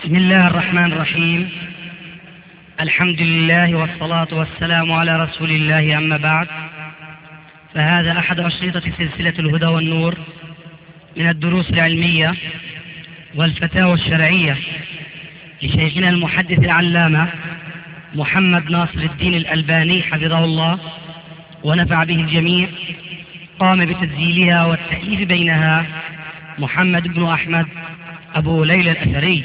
بسم الله الرحمن الرحيم. الحمد لله والصلاة والسلام على رسول الله، أما بعد، فهذا أحد أشرطة سلسلة الهدى والنور من الدروس العلمية والفتاوى الشرعية لشيخنا المحدث العلامة محمد ناصر الدين الألباني حفظه الله ونفع به الجميع. قام بتسجيلها والتأليف بينها محمد بن أحمد أبو ليلى الأثري.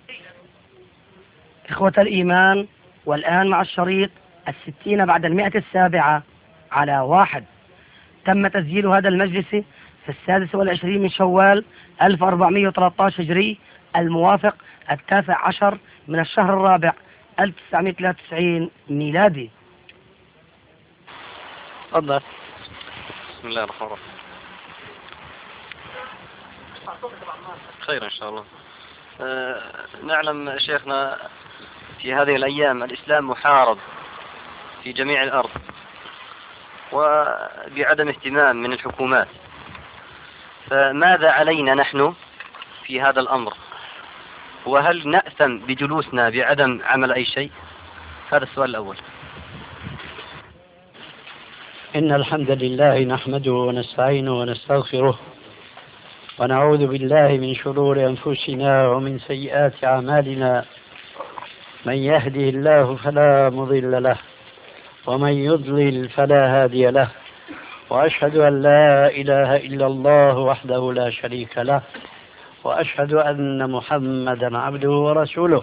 إخوة الإيمان، والآن مع الشريط 60 بعد 107 على 1. تم تسجيل هذا المجلس في 26 من شوال 1413 هجري، الموافق 19 من الشهر الرابع 1993 ميلادي. تفضل. بسم الله الرحمن الرحيم. خير إن شاء الله. نعلم شيخنا في هذه الأيام الإسلام محارب في جميع الأرض وبعدم اهتمام من الحكومات، فماذا علينا نحن في هذا الأمر؟ وهل نأثم بجلوسنا بعدم عمل أي شيء؟ هذا السؤال الأول. إن الحمد لله نحمده ونستعينه ونستغفره ونعوذ بالله من شرور أنفسنا ومن سيئات أعمالنا. من يهده الله فلا مضل له ومن يضلل فلا هادي له، وأشهد أن لا إله إلا الله وحده لا شريك له، وأشهد أن محمدا عبده ورسوله.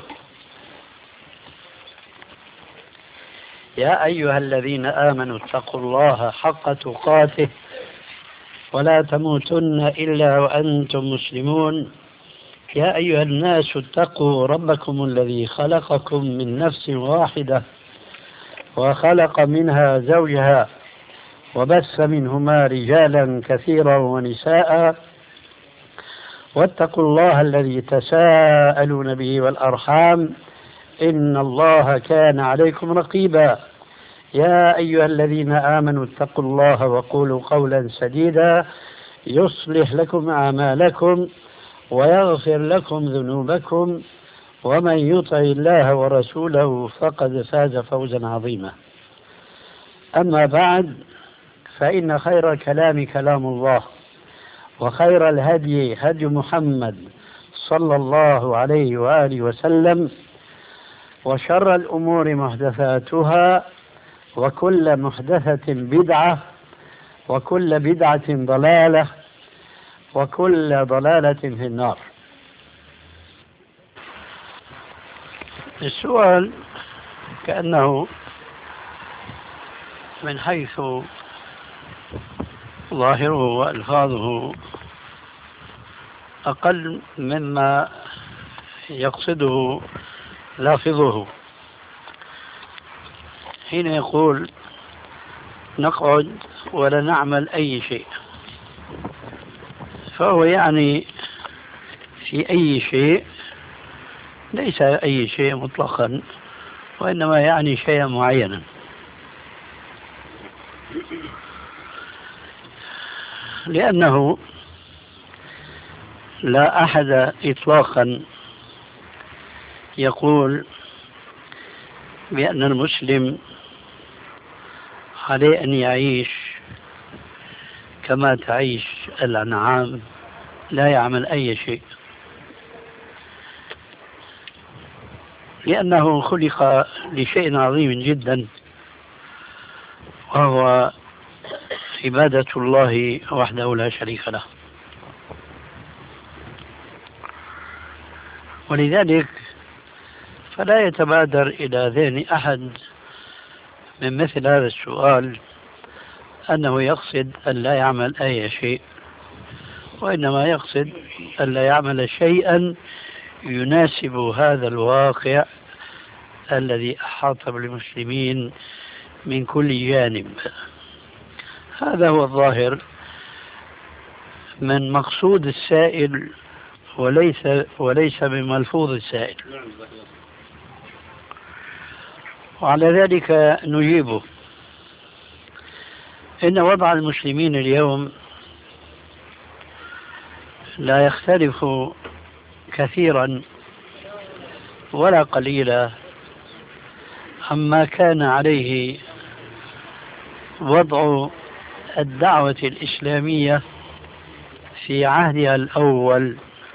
يا أيها الذين آمنوا اتقوا الله حق تقاته ولا تموتن إلا وأنتم مسلمون. يا أيها الناس اتقوا ربكم الذي خلقكم من نفس واحدة وخلق منها زوجها وبث منهما رجالا كثيرا ونساء، واتقوا الله الذي تساءلون به والأرحام إن الله كان عليكم رقيبا. يا أيها الذين آمنوا اتقوا الله وقولوا قولا سديدا يصلح لكم أعمالكم ويغفر لكم ذنوبكم، ومن يطع الله ورسوله فقد فاز فوزا عظيما. أما بعد، فإن خير الكلام كلام الله، وخير الهدي هدي محمد صلى الله عليه وآله وسلم، وشر الأمور محدثاتها، وكل محدثة بدعة، وكل بدعة ضلالة، وكل ضلالة في النار. السؤال كأنه من حيث ظاهره وألفاظه أقل مما يقصده لافظه. حين يقول نقعد ولا نعمل أي شيء، فهو يعني في أي شيء، ليس أي شيء مطلقا، وإنما يعني شيئا معينا. لأنه لا أحد إطلاقا يقول بأن المسلم عليه أن يعيش كما تعيش الأنعام، لا يعمل أي شيء، لأنه خلق لشيء عظيم جدا، وهو عبادة الله وحده لا شريك له. ولذلك فلا يتبادر إلى ذهن أحد من مثل هذا السؤال أنه يقصد أن لا يعمل أي شيء، وإنما يقصد أن لا يعمل شيئا يناسب هذا الواقع الذي أحاط بالمسلمين من كل جانب. هذا هو الظاهر من مقصود السائل، وليس من ملفوظ السائل. وعلى ذلك نجيبه. إن وضع المسلمين اليوم لا يختلف كثيرا ولا قليلا عما كان عليه وضع الدعوة الإسلامية في عهدها الأول،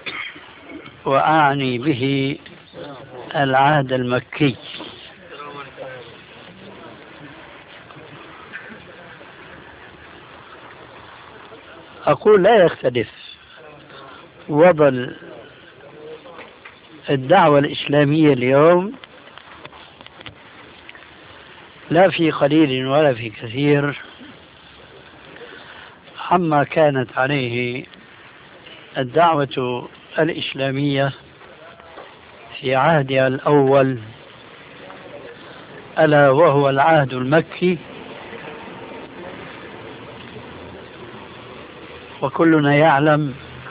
وأعني به العهد المكي. أقول لا يختلف وضع الدعوة الإسلامية اليوم لا في قليل ولا في كثير عما كانت عليه الدعوة الإسلامية في عهدها الأول، ألا وهو العهد المكي. وكلنا يعلم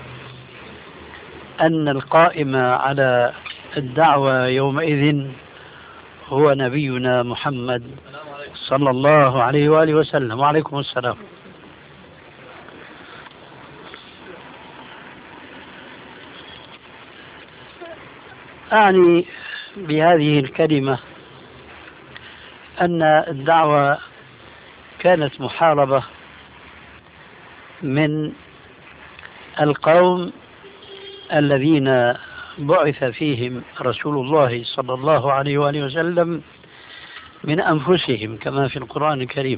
أن القائم على الدعوة يومئذ هو نبينا محمد صلى الله عليه وآله وسلم. وعليكم السلام. أعني بهذه الكلمة أن الدعوة كانت محاربة من القوم الذين بعث فيهم رسول الله صلى الله عليه وآله وسلم من أنفسهم كما في القرآن الكريم.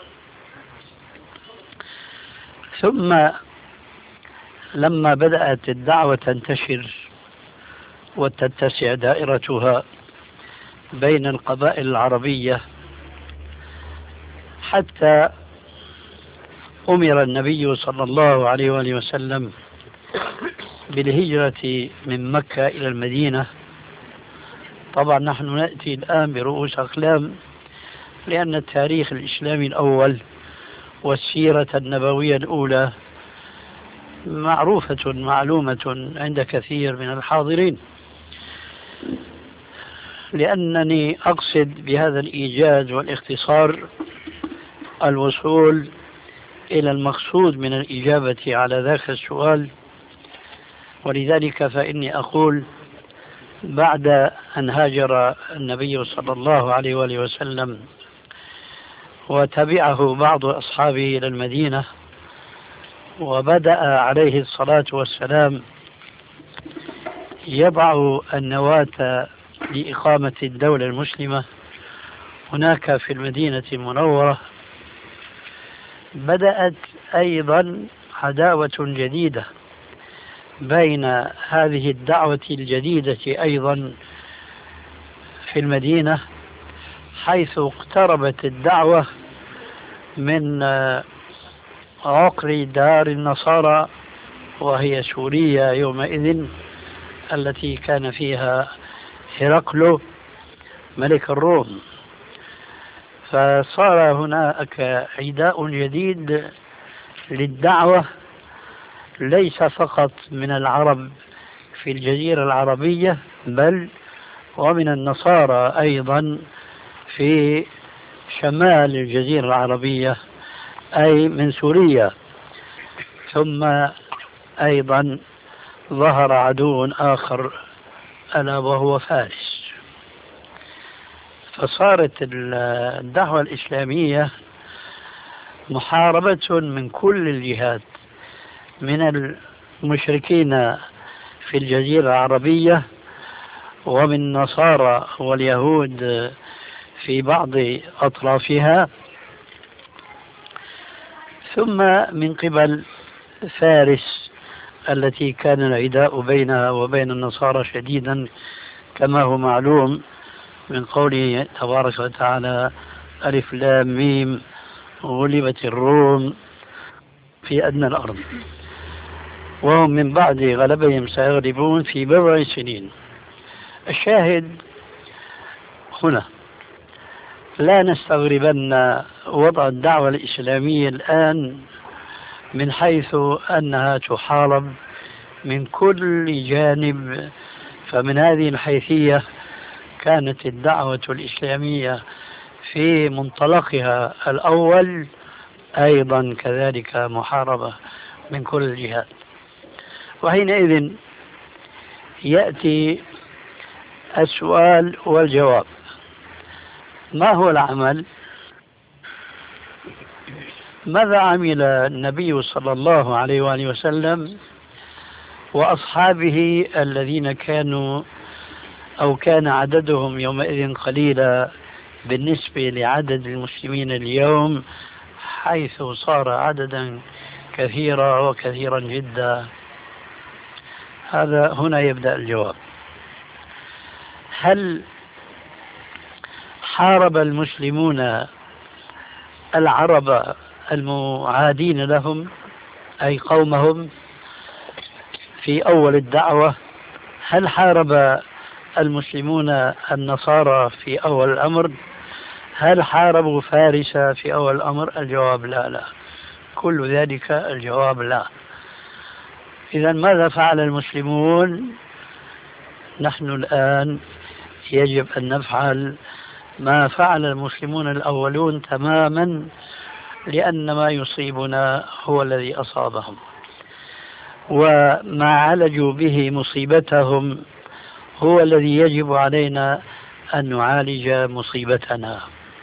ثم لما بدأت الدعوة تنتشر وتتسع دائرتها بين القبائل العربية، حتى أمر النبي صلى الله عليه وآله وسلم بالهجرة من مكة إلى المدينة. طبعا نحن نأتي الآن برؤوس أقلام، لأن التاريخ الإسلامي الأول والسيرة النبوية الأولى معروفة معلومة عند كثير من الحاضرين. لأنني أقصد بهذا الإيجاز والاختصار الوصول إلى المقصود من الإجابة على ذاك السؤال. ولذلك فإني أقول بعد أن هاجر النبي صلى الله عليه وآله وسلم وتبعه بعض أصحابه إلى المدينة، وبدأ عليه الصلاة والسلام يضع النواة لإقامة الدولة المسلمة هناك في المدينة المنورة، بدأت أيضا عداوة جديدة بين هذه الدعوة الجديدة أيضا في المدينة، حيث اقتربت الدعوة من عقر دار النصارى وهي سوريا يومئذ، التي كان فيها هرقل ملك الروم. فصار هناك عداء جديد للدعوة، ليس فقط من العرب في الجزيرة العربية، بل ومن النصارى أيضا في شمال الجزيرة العربية، أي من سوريا. ثم أيضا ظهر عدو آخر ألا وهو فارس. فصارت الدعوة الإسلامية محاربة من كل الجهات، من المشركين في الجزيرة العربية، ومن النصارى واليهود في بعض أطرافها، ثم من قبل فارس التي كان العداء بينها وبين النصارى شديدا، كما هو معلوم من قوله تبارك وتعالى: ألف لام ميم غلبت الروم في أدنى الأرض وهم من بعد غلبهم سيغلبون في بضع سنين. الشاهد هنا لا نستغربن وضع الدعوة الإسلامية الآن من حيث أنها تحارب من كل جانب. فمن هذه الحيثية كانت الدعوة الإسلامية في منطلقها الأول أيضا كذلك محاربة من كل الجهات. وحينئذ يأتي السؤال والجواب. ما هو العمل؟ ماذا عمل النبي صلى الله عليه وآله وسلم وأصحابه الذين كانوا أو كان عددهم يومئذ قليلا بالنسبة لعدد المسلمين اليوم، حيث صار عددا كثيرا وكثيرا جدا؟ هنا يبدأ الجواب. هل حارب المسلمون العرب المعادين لهم أي قومهم في أول الدعوة؟ هل حارب المسلمون النصارى في أول الأمر؟ هل حاربوا فارس في أول الأمر؟ الجواب لا. كل ذلك الجواب لا. إذا ماذا فعل المسلمون؟ نحن الآن يجب أن نفعل ما فعل المسلمون الأولون تماما، لأن ما يصيبنا هو الذي أصابهم، وما عالجوا به مصيبتهم هو الذي يجب علينا أن نعالج مصيبتنا.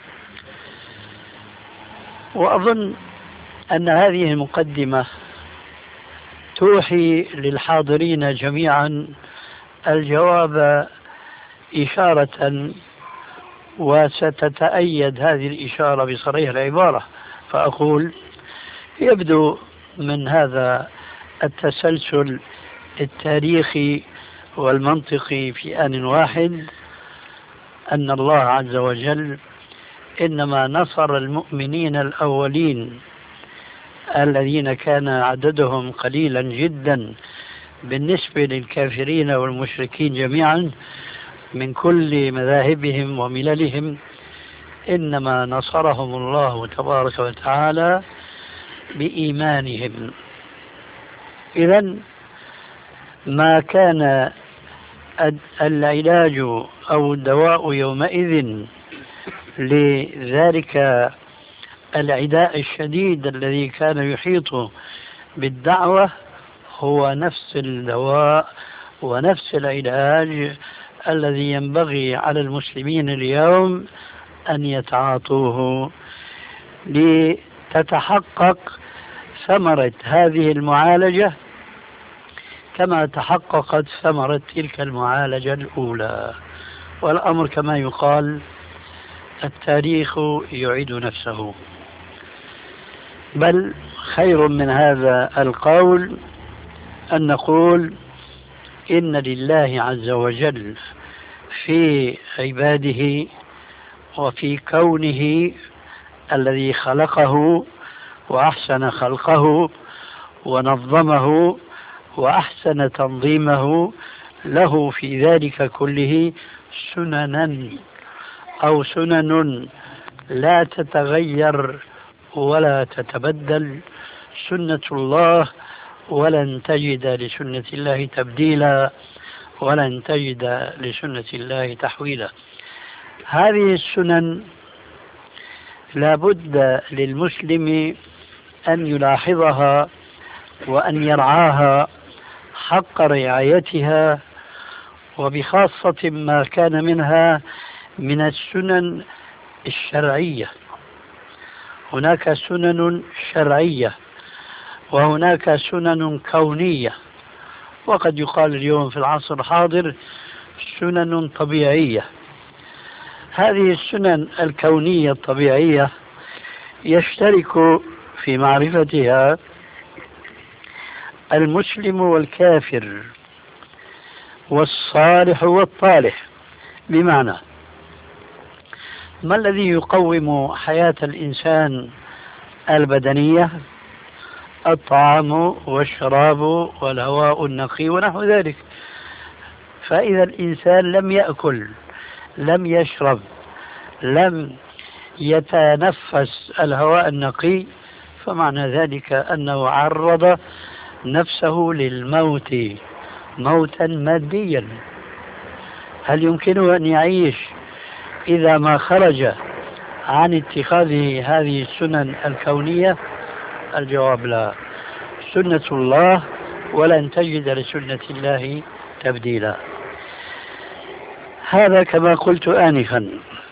وأظن أن هذه المقدمة توحي للحاضرين جميعا الجواب إشارة، وستتأيد هذه الإشارة بصريح العبارة. فأقول يبدو من هذا التسلسل التاريخي والمنطقي في آن واحد أن الله عز وجل إنما نصر المؤمنين الأولين الذين كان عددهم قليلا جدا بالنسبة للكافرين والمشركين جميعا من كل مذاهبهم ومللهم، إنما نصرهم الله تبارك وتعالى بإيمانهم. إذن ما كان العلاج أو الدواء يومئذ لذلك العداء الشديد الذي كان يحيط بالدعوة هو نفس الدواء ونفس العلاج الذي ينبغي على المسلمين اليوم أن يتعاطوه لتتحقق ثمرة هذه المعالجة كما تحققت ثمرة تلك المعالجة الأولى. والأمر كما يقال التاريخ يعيد نفسه. بل خير من هذا القول أن نقول إن لله عز وجل في عباده وفي كونه الذي خلقه وأحسن خلقه ونظمه وأحسن تنظيمه له في ذلك كله سننا أو سنن لا تتغير ولا تتبدل، سنة الله، ولن تجد لسنة الله تبديلا ولن تجد لسنة الله تحويلا. هذه السنن لا بد للمسلم أن يلاحظها وأن يرعاها حق رعايتها، وبخاصة ما كان منها من السنن الشرعية. هناك سنن شرعية وهناك سنن كونية، وقد يقال اليوم في العصر الحاضر سنن طبيعية. هذه السنن الكونية الطبيعية يشترك في معرفتها المسلم والكافر والصالح والطالح. بمعنى ما الذي يقوم حياة الإنسان البدنية؟ الطعام والشراب والهواء النقي ونحو ذلك. فإذا الإنسان لم يأكل، لم يشرب، لم يتنفس الهواء النقي، فمعنى ذلك أنه عرض نفسه للموت موتا ماديا. هل يمكنه أن يعيش إذا ما خرج عن اتخاذ هذه السنن الكونية؟ الجواب لا. سنة الله ولن تجد لسنة الله تبديلا. هذا كما قلت آنفا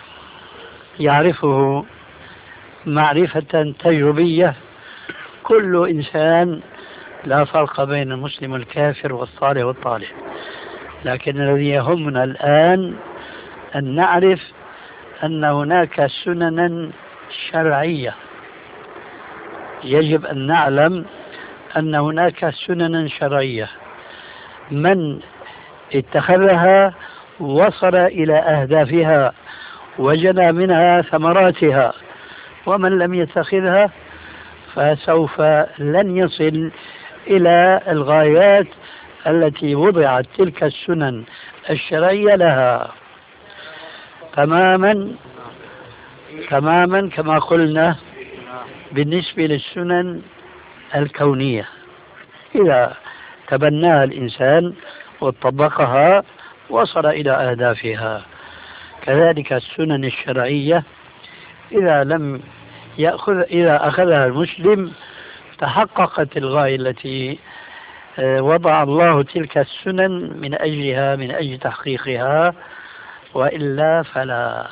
يعرفه معرفة تجربية كل إنسان، لا فرق بين المسلم والكافر والصالح والطالح. لكن الذي يهمنا الآن أن نعرف أن هناك سننا شرعية، يجب أن نعلم أن هناك سننا شرعية من اتخذها وصل إلى أهدافها وجنى منها ثمراتها، ومن لم يتخذها فسوف لن يصل إلى الغايات التي وضعت تلك السنن الشرعية لها. تماما كما قلنا بالنسبة للسنن الكونية، إذا تبناها الإنسان وطبقها وصل إلى أهدافها. كذلك السنن الشرعية إذا أخذها المسلم تحققت الغاية التي وضع الله تلك السنن من أجل تحقيقها، وإلا فلا.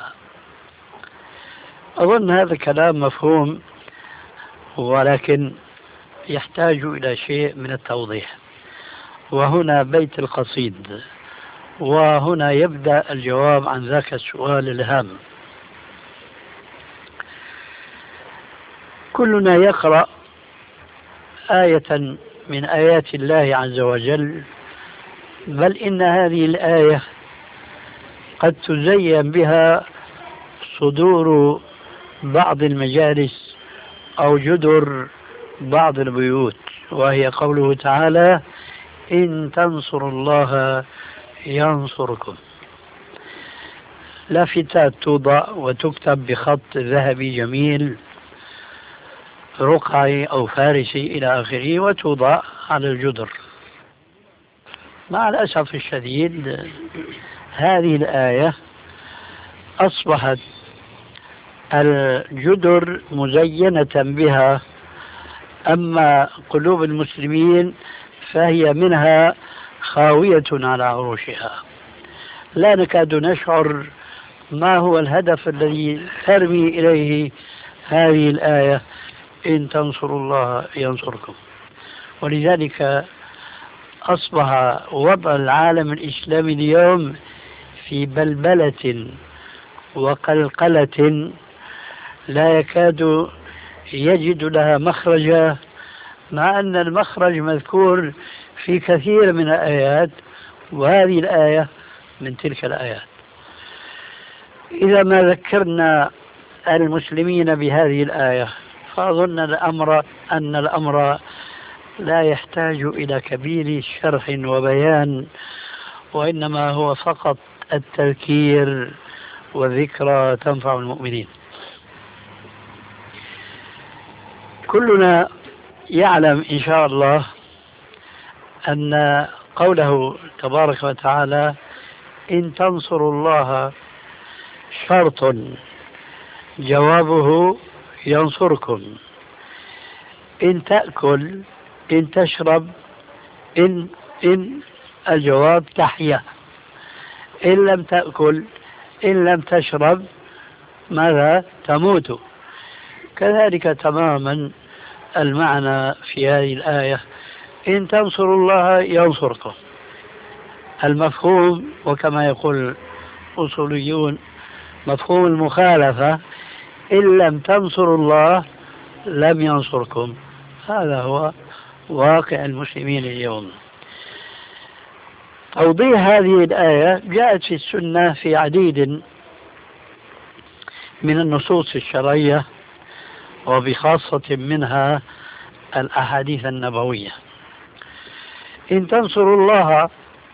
أظن هذا كلام مفهوم، ولكن يحتاج إلى شيء من التوضيح. وهنا بيت القصيد، وهنا يبدأ الجواب عن ذاك السؤال الهام. كلنا يقرأ آية من آيات الله عز وجل، بل إن هذه الآية قد تزين بها صدور بعض المجالس أو جدر بعض البيوت، وهي قوله تعالى: إن تنصروا الله ينصركم. لافتات توضع وتكتب بخط ذهبي جميل رقعي أو فارسي إلى آخره، وتوضع على الجدر. مع الأسف الشديد هذه الآية أصبحت الجدر مزينة بها، أما قلوب المسلمين فهي منها خاوية على عروشها. لا نكاد نشعر ما هو الهدف الذي ترمي إليه هذه الآية: إن تنصروا الله ينصركم. ولذلك أصبح وضع العالم الإسلامي اليوم في بلبلة وقلقلة لا يكاد يجد لها مخرجا، مع أن المخرج مذكور في كثير من الآيات، وهذه الآية من تلك الآيات. إذا ما ذكرنا المسلمين بهذه الآية فأظن أن الأمر لا يحتاج إلى كبير شرح وبيان، وإنما هو فقط التذكير والذكرى تنفع المؤمنين. كلنا يعلم إن شاء الله أن قوله تبارك وتعالى: إن تنصروا الله شرط، جوابه ينصركم. إن تأكل، إن تشرب، إن الجواب تحيا. إن لم تأكل، إن لم تشرب، ماذا؟ تموت. كذلك تماما المعنى في هذه الآية: إن تنصروا الله ينصركم. المفهوم، وكما يقول الأصوليون مفهوم المخالفة: إن لم تنصروا الله لم ينصركم. هذا هو واقع المسلمين اليوم. توضيح هذه الآية جاءت في السنة في عديد من النصوص الشرعية، وبخاصة منها الأحاديث النبوية. إن تنصروا الله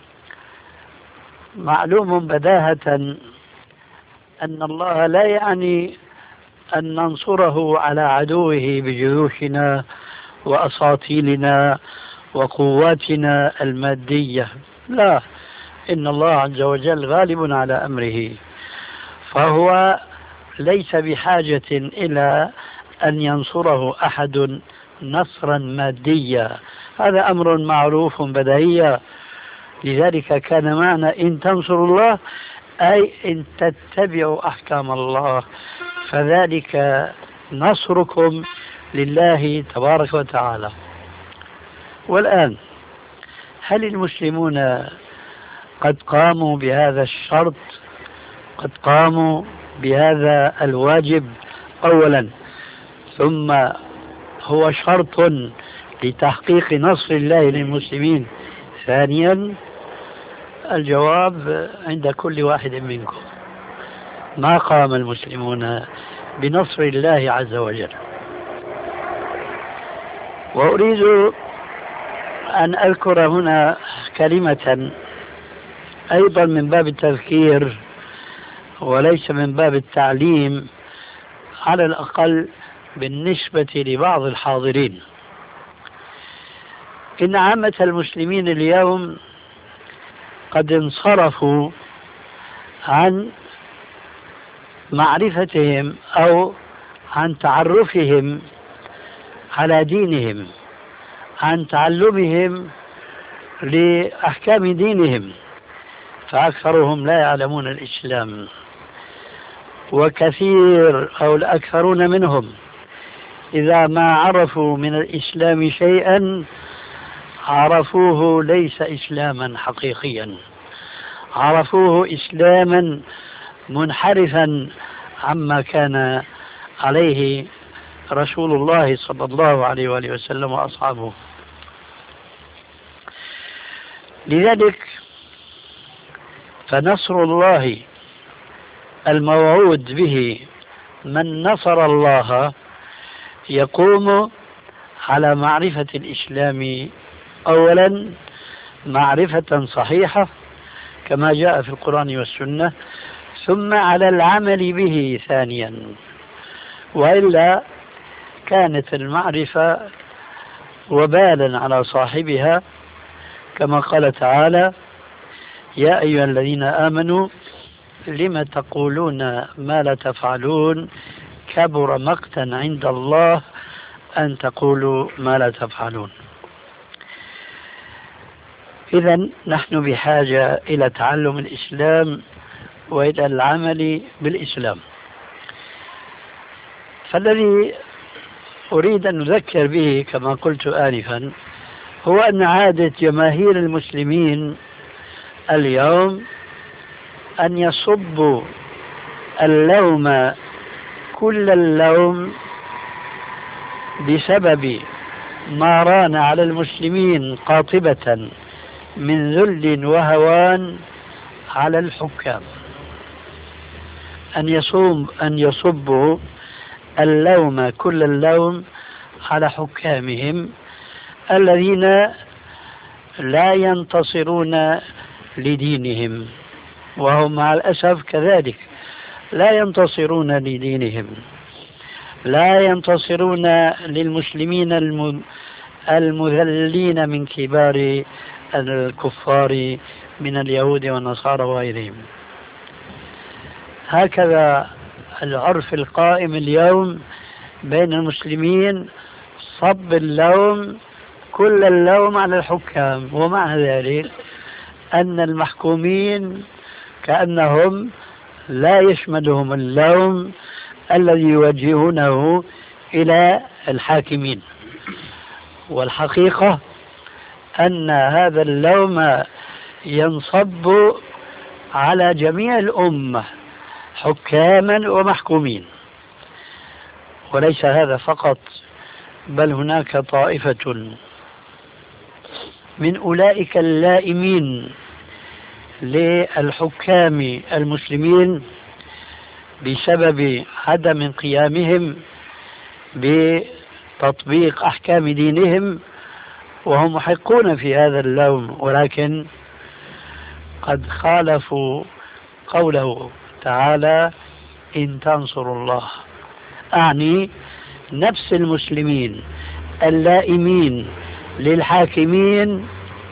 معلوم بداهة أن الله لا يعني أن ننصره على عدوه بجيوشنا وأساطيلنا وقواتنا المادية، لا، إن الله عز وجل غالب على أمره، فهو ليس بحاجة إلى أن ينصره أحد نصرا ماديا، هذا أمر معروف بديهي. لذلك كان معنى إن تنصروا الله أي إن تتبعوا أحكام الله فذلك نصركم لله تبارك وتعالى. والآن هل المسلمون قد قاموا بهذا الشرط؟ قد قاموا بهذا الواجب أولا، ثم هو شرط لتحقيق نصر الله للمسلمين ثانيا؟ الجواب عند كل واحد منكم. ما قام المسلمون بنصر الله عز وجل. وأريد أن أذكر هنا كلمة أيضا من باب التذكير وليس من باب التعليم، على الأقل بالنسبة لبعض الحاضرين. إن عامة المسلمين اليوم قد انصرفوا عن معرفتهم أو عن تعرفهم على دينهم، عن تعلمهم لأحكام دينهم، فأكثرهم لا يعلمون الإسلام، وكثير أو الأكثرون منهم إذا ما عرفوا من الإسلام شيئا عرفوه ليس إسلاما حقيقيا، عرفوه إسلاما منحرفا عما كان عليه رسول الله صلى الله عليه وآله وسلم وأصحابه. لذلك فنصر الله الموعود به من نصر الله يقوم على معرفة الإسلام أولا معرفة صحيحة كما جاء في القرآن والسنة، ثم على العمل به ثانيا، وإلا كانت المعرفة وبالا على صاحبها، كما قال تعالى: يا أيها الذين آمنوا لم تقولون ما لا تفعلون كبر مقتا عند الله أن تقولوا ما لا تفعلون. إذن نحن بحاجة إلى تعلم الإسلام وإلى العمل بالإسلام. فالذي أريد أن نذكر به كما قلت آنفا هو أن عادة جماهير المسلمين اليوم أن يصبوا اللوم كل اللوم بسبب ما ران على المسلمين قاطبة من ذل وهوان على الحكام، أن يصبوا اللوم كل اللوم على حكامهم الذين لا ينتصرون لدينهم، وهم مع الأسف كذلك لا ينتصرون لدينهم، لا ينتصرون للمسلمين المذلين من كبار الكفار من اليهود والنصارى وغيرهم. هكذا العرف القائم اليوم بين المسلمين، صب اللوم كل اللوم على الحكام، ومع ذلك أن المحكومين كأنهم لا يشملهم اللوم الذي يوجهونه إلى الحاكمين. والحقيقة أن هذا اللوم ينصب على جميع الأمة حكاما ومحكومين. وليس هذا فقط، بل هناك طائفة من أولئك اللائمين للحكام المسلمين بسبب عدم قيامهم بتطبيق أحكام دينهم، وهم محقون في هذا اللوم، ولكن قد خالفوا قوله تعالى: إن تنصروا الله. أعني نفس المسلمين اللائمين للحاكمين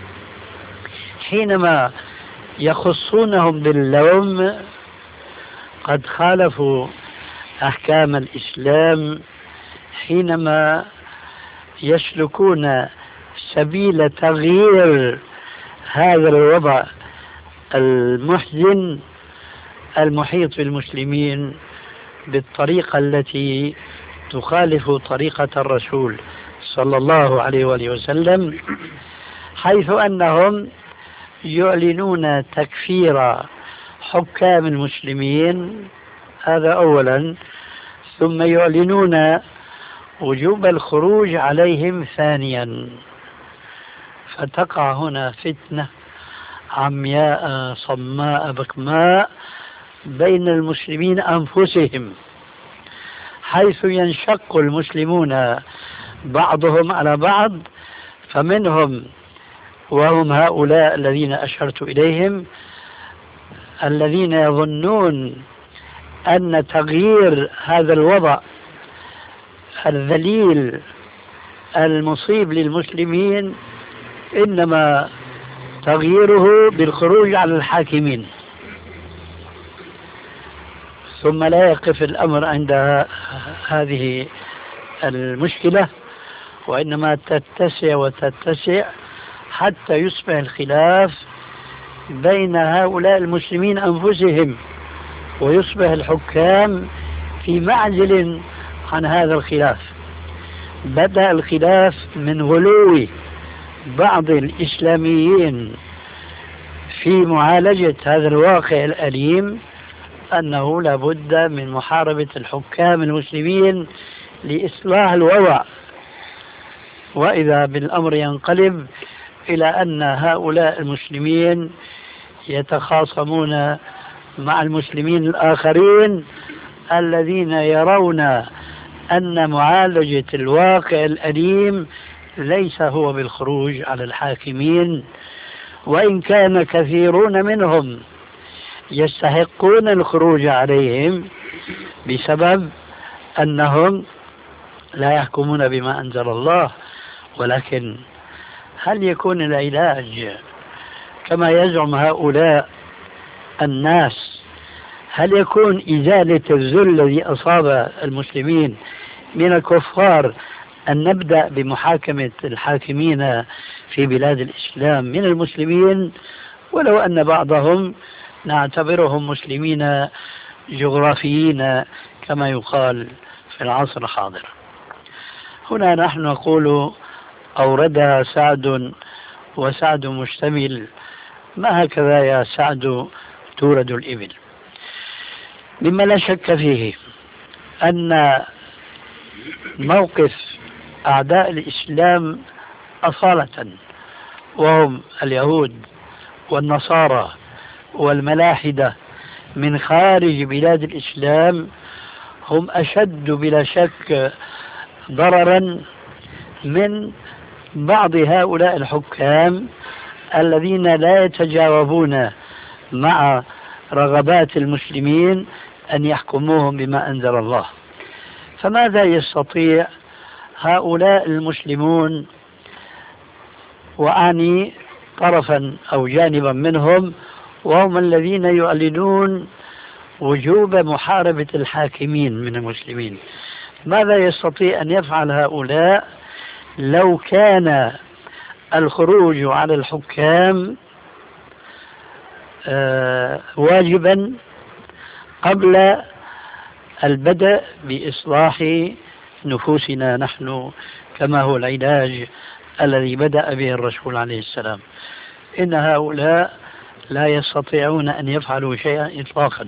حينما يخصونهم باللوم قد خالفوا أحكام الإسلام حينما يسلكون سبيل تغيير هذا الوضع المحزن المحيط بالمسلمين بالطريقة التي تخالف طريقة الرسول صلى الله عليه وآله وسلم، حيث أنهم يعلنون تكفير حكام المسلمين، هذا أولا، ثم يعلنون وجوب الخروج عليهم ثانيا، فتقع هنا فتنة عمياء صماء بكماء بين المسلمين أنفسهم، حيث ينشق المسلمون بعضهم على بعض، فمنهم وهم هؤلاء الذين أشرت إليهم الذين يظنون أن تغيير هذا الوضع الذليل المصيب للمسلمين إنما تغييره بالخروج على الحاكمين. ثم لا يقف الأمر عند هذه المشكلة، وإنما تتسع وتتسع حتى يصبح الخلاف بين هؤلاء المسلمين أنفسهم، ويصبح الحكام في معزل عن هذا الخلاف. بدأ الخلاف من غلو بعض الإسلاميين في معالجة هذا الواقع الأليم، أنه لابد من محاربة الحكام المسلمين لإصلاح الوضع، وإذا بالأمر ينقلب إلى أن هؤلاء المسلمين يتخاصمون مع المسلمين الآخرين الذين يرون أن معالجة الواقع الأليم ليس هو بالخروج على الحاكمين، وإن كان كثيرون منهم يستحقون الخروج عليهم بسبب أنهم لا يحكمون بما أنزل الله. ولكن هل يكون العلاج كما يزعم هؤلاء الناس؟ هل يكون إزالة الذل الذي أصاب المسلمين من الكفار أن نبدأ بمحاكمة الحاكمين في بلاد الإسلام من المسلمين، ولو أن بعضهم نعتبرهم مسلمين جغرافيين كما يقال في العصر الحاضر؟ هنا نحن نقول أوردها سعد وسعد مشتمل، ما هكذا يا سعد تورد الإبل. مما لا شك فيه أن موقف أعداء الإسلام أصالة، وهم اليهود والنصارى والملاحدة من خارج بلاد الإسلام، هم أشد بلا شك ضررا من بعض هؤلاء الحكام الذين لا يتجاوبون مع رغبات المسلمين أن يحكموهم بما أنزل الله. فماذا يستطيع هؤلاء المسلمون، وأعني طرفا أو جانبا منهم، وهم الذين يعلنون وجوب محاربة الحاكمين من المسلمين، ماذا يستطيع أن يفعل هؤلاء لو كان الخروج على الحكام واجبا قبل البدء بإصلاح نفوسنا نحن، كما هو العلاج الذي بدأ به الرسول عليه السلام؟ إن هؤلاء لا يستطيعون أن يفعلوا شيئا إطلاقا،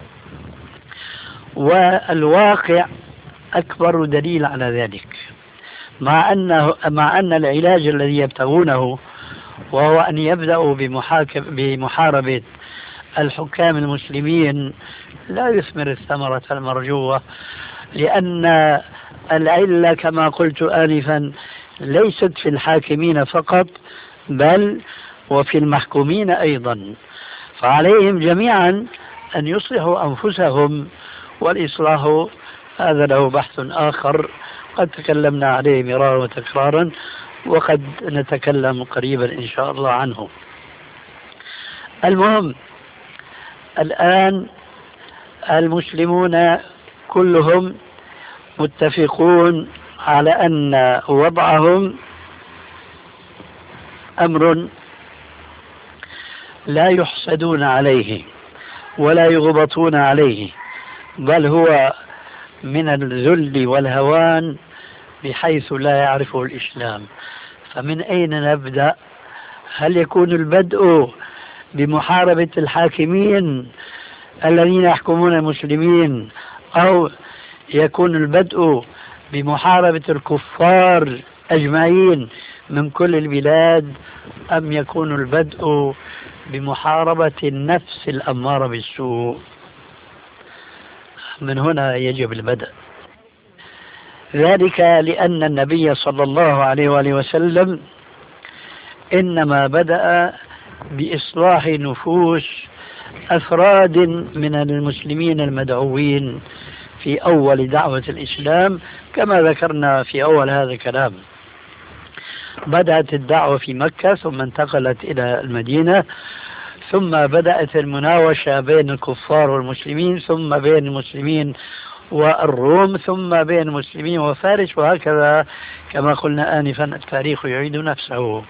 والواقع أكبر دليل على ذلك، مع أن العلاج الذي يبتغونه وهو أن يبدأوا بمحاربة الحكام المسلمين لا يثمر الثمرة المرجوة، لأن العلة كما قلت آنفا ليست في الحاكمين فقط بل وفي المحكومين أيضا، فعليهم جميعا أن يصلحوا أنفسهم، والإصلاح هذا له بحث آخر قد تكلمنا عليه مرارا وتكرارا، وقد نتكلم قريبا إن شاء الله عنه. المهم الآن المسلمون كلهم متفقون على أن وضعهم أمر لا يحسدون عليه، ولا يغبطون عليه، بل هو من الذل والهوان بحيث لا يعرفه الإسلام. فمن أين نبدأ؟ هل يكون البدء بمحاربة الحاكمين الذين يحكمون المسلمين، أو يكون البدء بمحاربة الكفار أجمعين من كل البلاد، أم يكون البدء بمحاربة النفس الأمارة بالسوء؟ من هنا يجب البدء، ذلك لأن النبي صلى الله عليه وآله وسلم إنما بدأ بإصلاح نفوس أفراد من المسلمين المدعوين في أول دعوة الإسلام، كما ذكرنا في أول هذا الكلام. بدأت الدعوة في مكة، ثم انتقلت إلى المدينة، ثم بدأت المناوشة بين الكفار والمسلمين، ثم بين المسلمين والروم، ثم بين المسلمين وفارس، وهكذا كما قلنا آنفا التاريخ يعيد نفسه.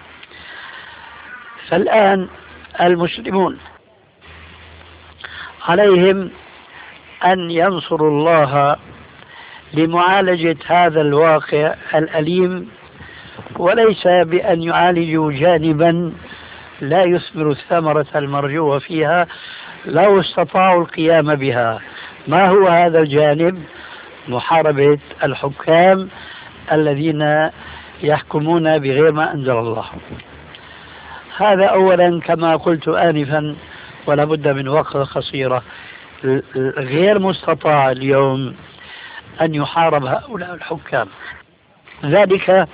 فالآن المسلمون عليهم أن ينصروا الله لمعالجة هذا الواقع الأليم، وليس بأن يعالجوا جانبا لا يثمر الثمرة المرجوة فيها لو استطاعوا القيام بها. ما هو هذا الجانب؟ محاربة الحكام الذين يحكمون بغير ما أنزل الله. هذا أولا كما قلت آنفا، ولا بد من وقفة قصيرة. غير مستطاع اليوم أن يحارب هؤلاء الحكام، ذلك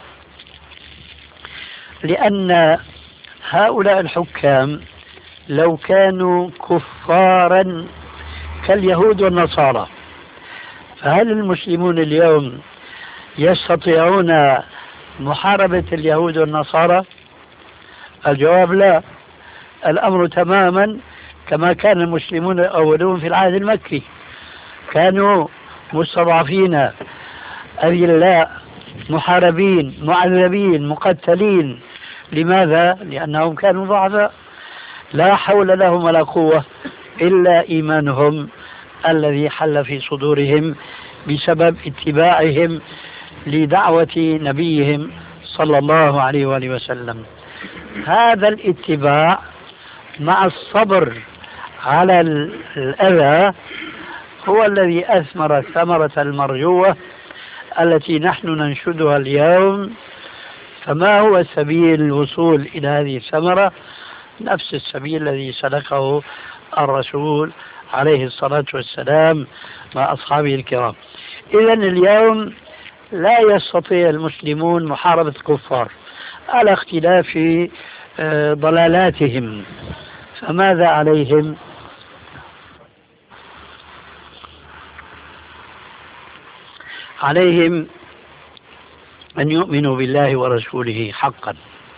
لأن هؤلاء الحكام لو كانوا كفارا كاليهود والنصارى، فهل المسلمون اليوم يستطيعون محاربة اليهود والنصارى؟ الجواب لا. الأمر تماما كما كان المسلمون الأولون في العهد المكي، كانوا مستضعفين أذلاء محاربين معذبين مقتلين. لماذا؟ لأنهم كانوا ضعفاء لا حول لهم ولا قوة إلا إيمانهم الذي حل في صدورهم بسبب اتباعهم لدعوة نبيهم صلى الله عليه وآله وسلم. هذا الاتباع مع الصبر على الأذى هو الذي أثمر الثمرة المرجوة التي نحن ننشدها اليوم. فما هو سبيل الوصول إلى هذه الثمرة؟ نفس السبيل الذي سلكه الرسول عليه الصلاة والسلام مع أصحابه الكرام. إذن اليوم لا يستطيع المسلمون محاربة الكفار على اختلاف ضلالاتهم، فماذا عليهم؟ عليهم أن يؤمنوا بالله ورسوله حقا.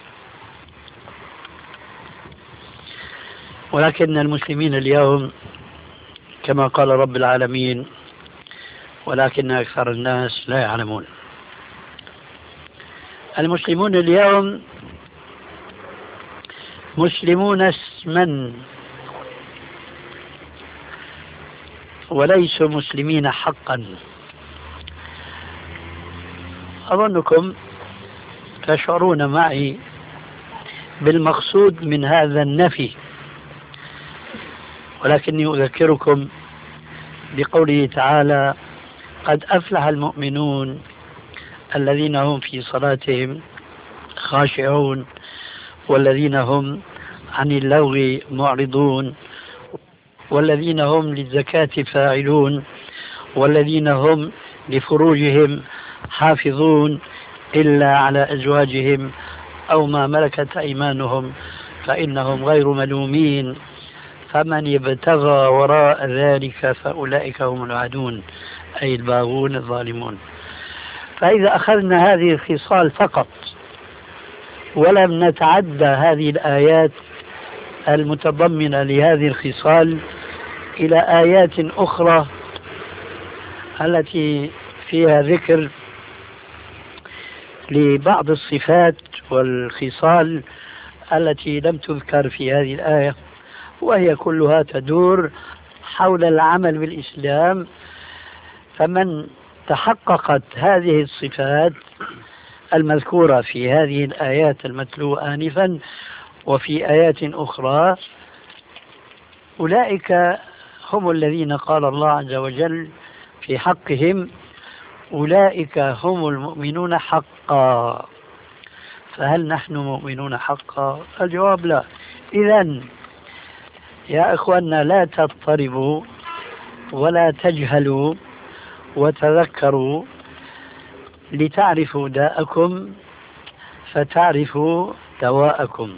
ولكن المسلمين اليوم كما قال رب العالمين: ولكن أكثر الناس لا يعلمون. المسلمون اليوم مسلمون اسما وليسوا مسلمين حقا. أظنكم تشعرون معي بالمقصود من هذا النفي، ولكني أذكركم بقوله تعالى: قد أفلح المؤمنون الذين هم في صلاتهم خاشعون والذين هم عن اللغو معرضون والذين هم للزكاة فاعلون والذين هم لفروجهم حافظون إلا على أزواجهم أو ما ملكت أيمانهم فإنهم غير ملومين فمن يبتغى وراء ذلك فأولئك هم العادون، أي الباغون الظالمون. فإذا أخذنا هذه الخصال فقط ولم نتعدى هذه الآيات المتضمنة لهذه الخصال إلى آيات أخرى التي فيها ذكر لبعض الصفات والخصال التي لم تذكر في هذه الآية، وهي كلها تدور حول العمل بالإسلام، فمن تحققت هذه الصفات المذكورة في هذه الآيات المتلوة آنفا وفي آيات أخرى، أولئك هم الذين قال الله عز وجل في حقهم أولئك هم المؤمنون حقا. فهل نحن مؤمنون حقا؟ الجواب لا. إذن يا إخواننا لا تضطربوا ولا تجهلوا وتذكروا لتعرفوا داءكم فتعرفوا دواءكم.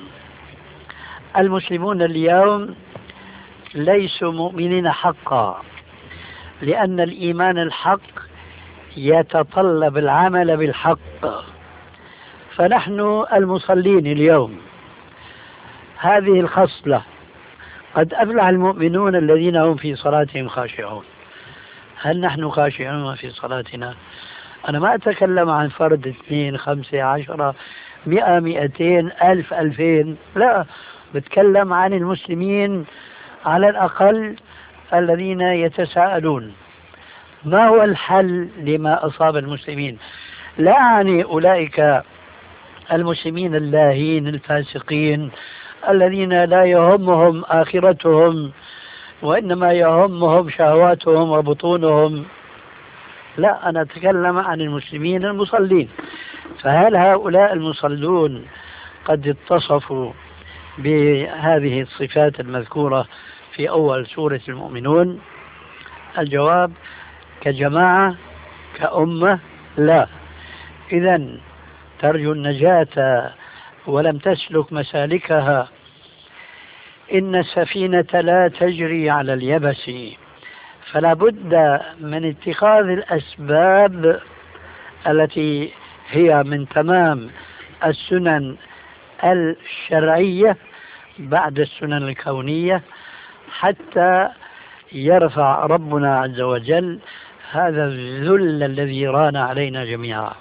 المسلمون اليوم ليسوا مؤمنين حقا، لأن الإيمان الحق يتطلب العمل بالحق. فنحن المصلين اليوم هذه الخصلة، قد أفلح المؤمنون الذين هم في صلاتهم خاشعون. هل نحن خاشعون في صلاتنا؟ أنا ما أتكلم عن فرد 2 5 10 100 200 1000 2000، لا، بتكلم عن المسلمين على الأقل الذين يتساءلون ما هو الحل لما أصاب المسلمين. لا يعني أولئك المسلمين اللاهين الفاسقين الذين لا يهمهم آخرتهم وإنما يهمهم شهواتهم وبطونهم، لا، أنا أتكلم عن المسلمين المصلين. فهل هؤلاء المصلون قد اتصفوا بهذه الصفات المذكورة في أول سورة المؤمنون؟ الجواب كجماعة كأمة لا. إذن ترجو النجاة ولم تسلك مسالكها. إن السفينة لا تجري على اليبس، فلا بد من اتخاذ الأسباب التي هي من تمام السنن الشرعية بعد السنن الكونية، حتى يرفع ربنا عز وجل هذا الذل الذي ران علينا جميعا.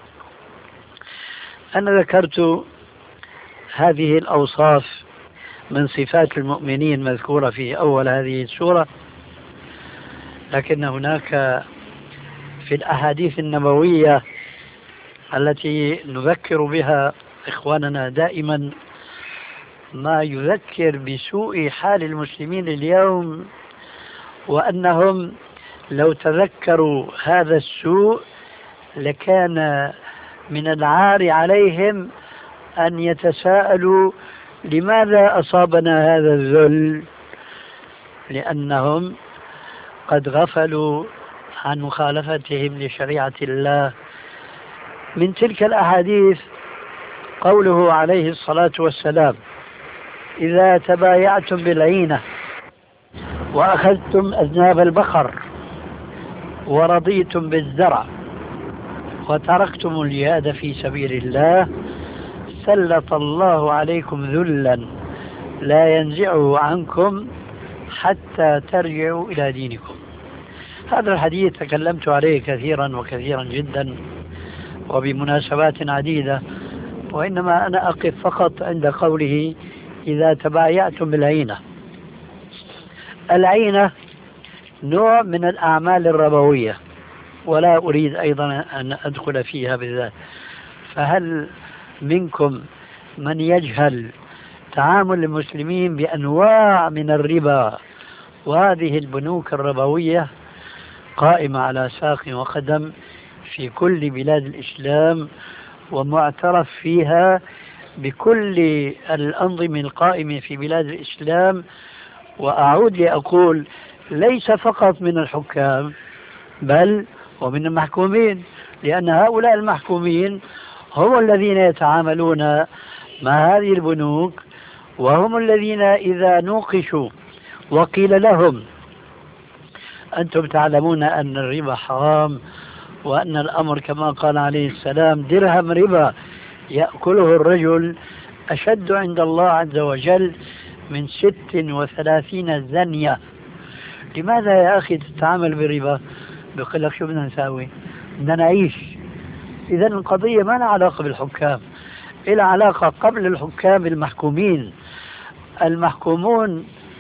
أنا ذكرت هذه الأوصاف من صفات المؤمنين مذكورة في أول هذه السورة، لكن هناك في الأحاديث النبوية التي نذكر بها إخواننا دائما ما يذكر بسوء حال المسلمين اليوم، وأنهم لو تذكروا هذا السوء لكان من العار عليهم أن يتساءلوا لماذا أصابنا هذا الذل، لأنهم قد غفلوا عن مخالفتهم لشريعة الله. من تلك الأحاديث قوله عليه الصلاة والسلام: إذا تبايعتم بالعينة وأخذتم أذناب البقر ورضيتم بالزرع وتركتم الجهاد في سبيل الله سلط الله عليكم ذلا لا ينزعه عنكم حتى ترجعوا إلى دينكم. هذا الحديث تكلمت عليه كثيرا وكثيرا جدا وبمناسبات عديدة، وإنما أنا أقف فقط عند قوله إذا تبايعتم بالعينة. العينة نوع من الأعمال الربوية، ولا أريد أيضا أن أدخل فيها بالذات. فهل منكم من يجهل تعامل المسلمين بأنواع من الربا؟ وهذه البنوك الربوية قائمة على ساق وقدم في كل بلاد الإسلام ومعترف فيها بكل الأنظمة القائمة في بلاد الإسلام. وأعود لأقول ليس فقط من الحكام بل ومن المحكومين، لأن هؤلاء المحكومين هم الذين يتعاملون مع هذه البنوك، وهم الذين إذا نوقشوا وقيل لهم أنتم تعلمون أن الربا حرام وأن الأمر كما قال عليه السلام درهم ربا يأكله الرجل أشد عند الله عز وجل من 36 زنية، لماذا يا أخي تتعامل بربا؟ بيقول لك شو بدنا نساوي؟ بدنا نعيش. إذن القضية ما لها علاقة بالحكام، إلى علاقة قبل الحكام بالمحكومين. المحكومون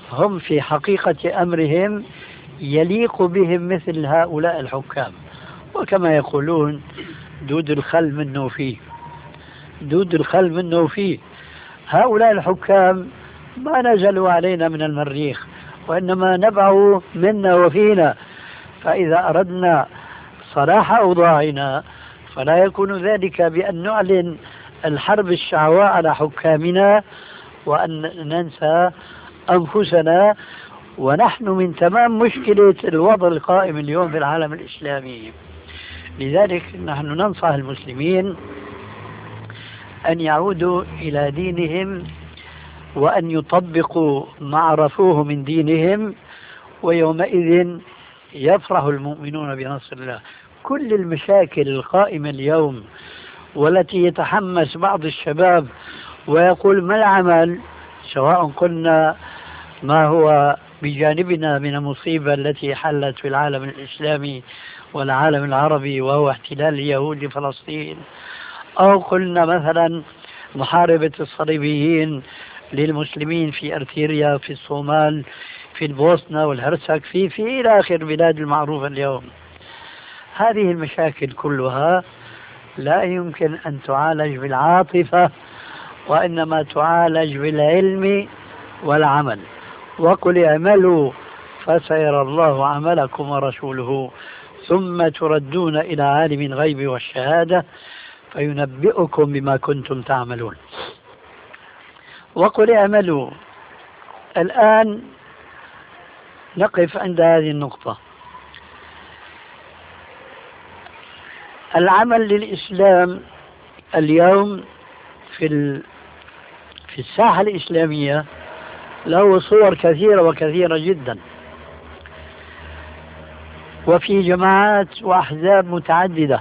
هم في حقيقة أمرهم يليق بهم مثل هؤلاء الحكام، وكما يقولون دود الخل منه فيه، دود الخل منه فيه. هؤلاء الحكام ما نزلوا علينا من المريخ، وإنما نبعوا منا وفينا. فإذا أردنا صلاح أوضاعنا فلا يكون ذلك بأن نعلن الحرب الشعواء على حكامنا وأن ننسى أنفسنا، ونحن من تمام مشكلة الوضع القائم اليوم في العالم الإسلامي. لذلك نحن ننصح المسلمين أن يعودوا إلى دينهم وأن يطبقوا ما عرفوه من دينهم، ويومئذ يفرح المؤمنون بنصر الله. كل المشاكل القائمة اليوم والتي يتحمس بعض الشباب ويقول ما العمل، سواء قلنا ما هو بجانبنا من المصيبة التي حلت في العالم الإسلامي والعالم العربي وهو احتلال اليهود لفلسطين، أو قلنا مثلا محاربة الصليبيين للمسلمين في أرتيريا، في الصومال، في البوسنة والهرسك، في إلى آخر البلاد المعروفة اليوم. هذه المشاكل كلها لا يمكن أن تعالج بالعاطفة، وإنما تعالج بالعلم والعمل. وقل اعملوا فسيرى الله عملكم ورسوله ثم تردون إلى عالم الغيب والشهادة فينبئكم بما كنتم تعملون. وقل اعملوا. الآن نقف عند هذه النقطة. العمل للإسلام اليوم في الساحة الإسلامية له صور كثيرة وكثيرة جدا، وفي جماعات وأحزاب متعددة.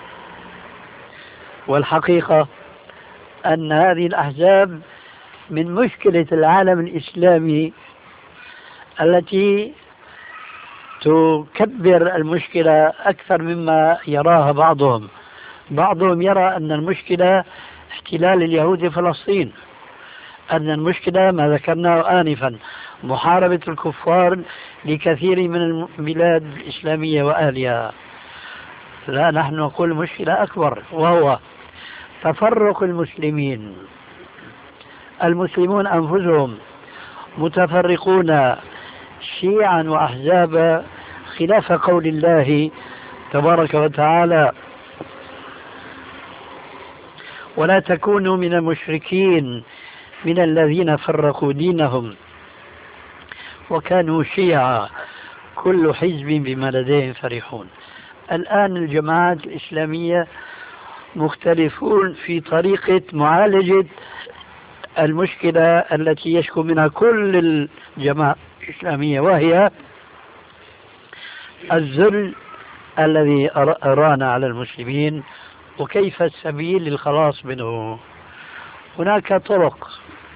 والحقيقة أن هذه الأحزاب من مشكلة العالم الإسلامي التي تكبر المشكلة أكثر مما يراها بعضهم. بعضهم يرى أن المشكلة احتلال اليهود فلسطين، أن المشكلة ما ذكرناه آنفا محاربة الكفار لكثير من البلاد الإسلامية وأهلها. لا، نحن نقول مشكلة أكبر، وهو تفرق المسلمين. المسلمون أنفسهم متفرقون شيعا وأحزابا خلاف قول الله تبارك وتعالى: ولا تكونوا من المشركين من الذين فرقوا دينهم وكانوا شيعا كل حزب بما لديهم فرحون. الآن الجماعات الإسلامية مختلفون في طريقة معالجة المشكلة التي يشكو منها كل الجماعات الإسلامية، وهي الذل الذي أرانا على المسلمين وكيف السبيل للخلاص منه. هناك طرق.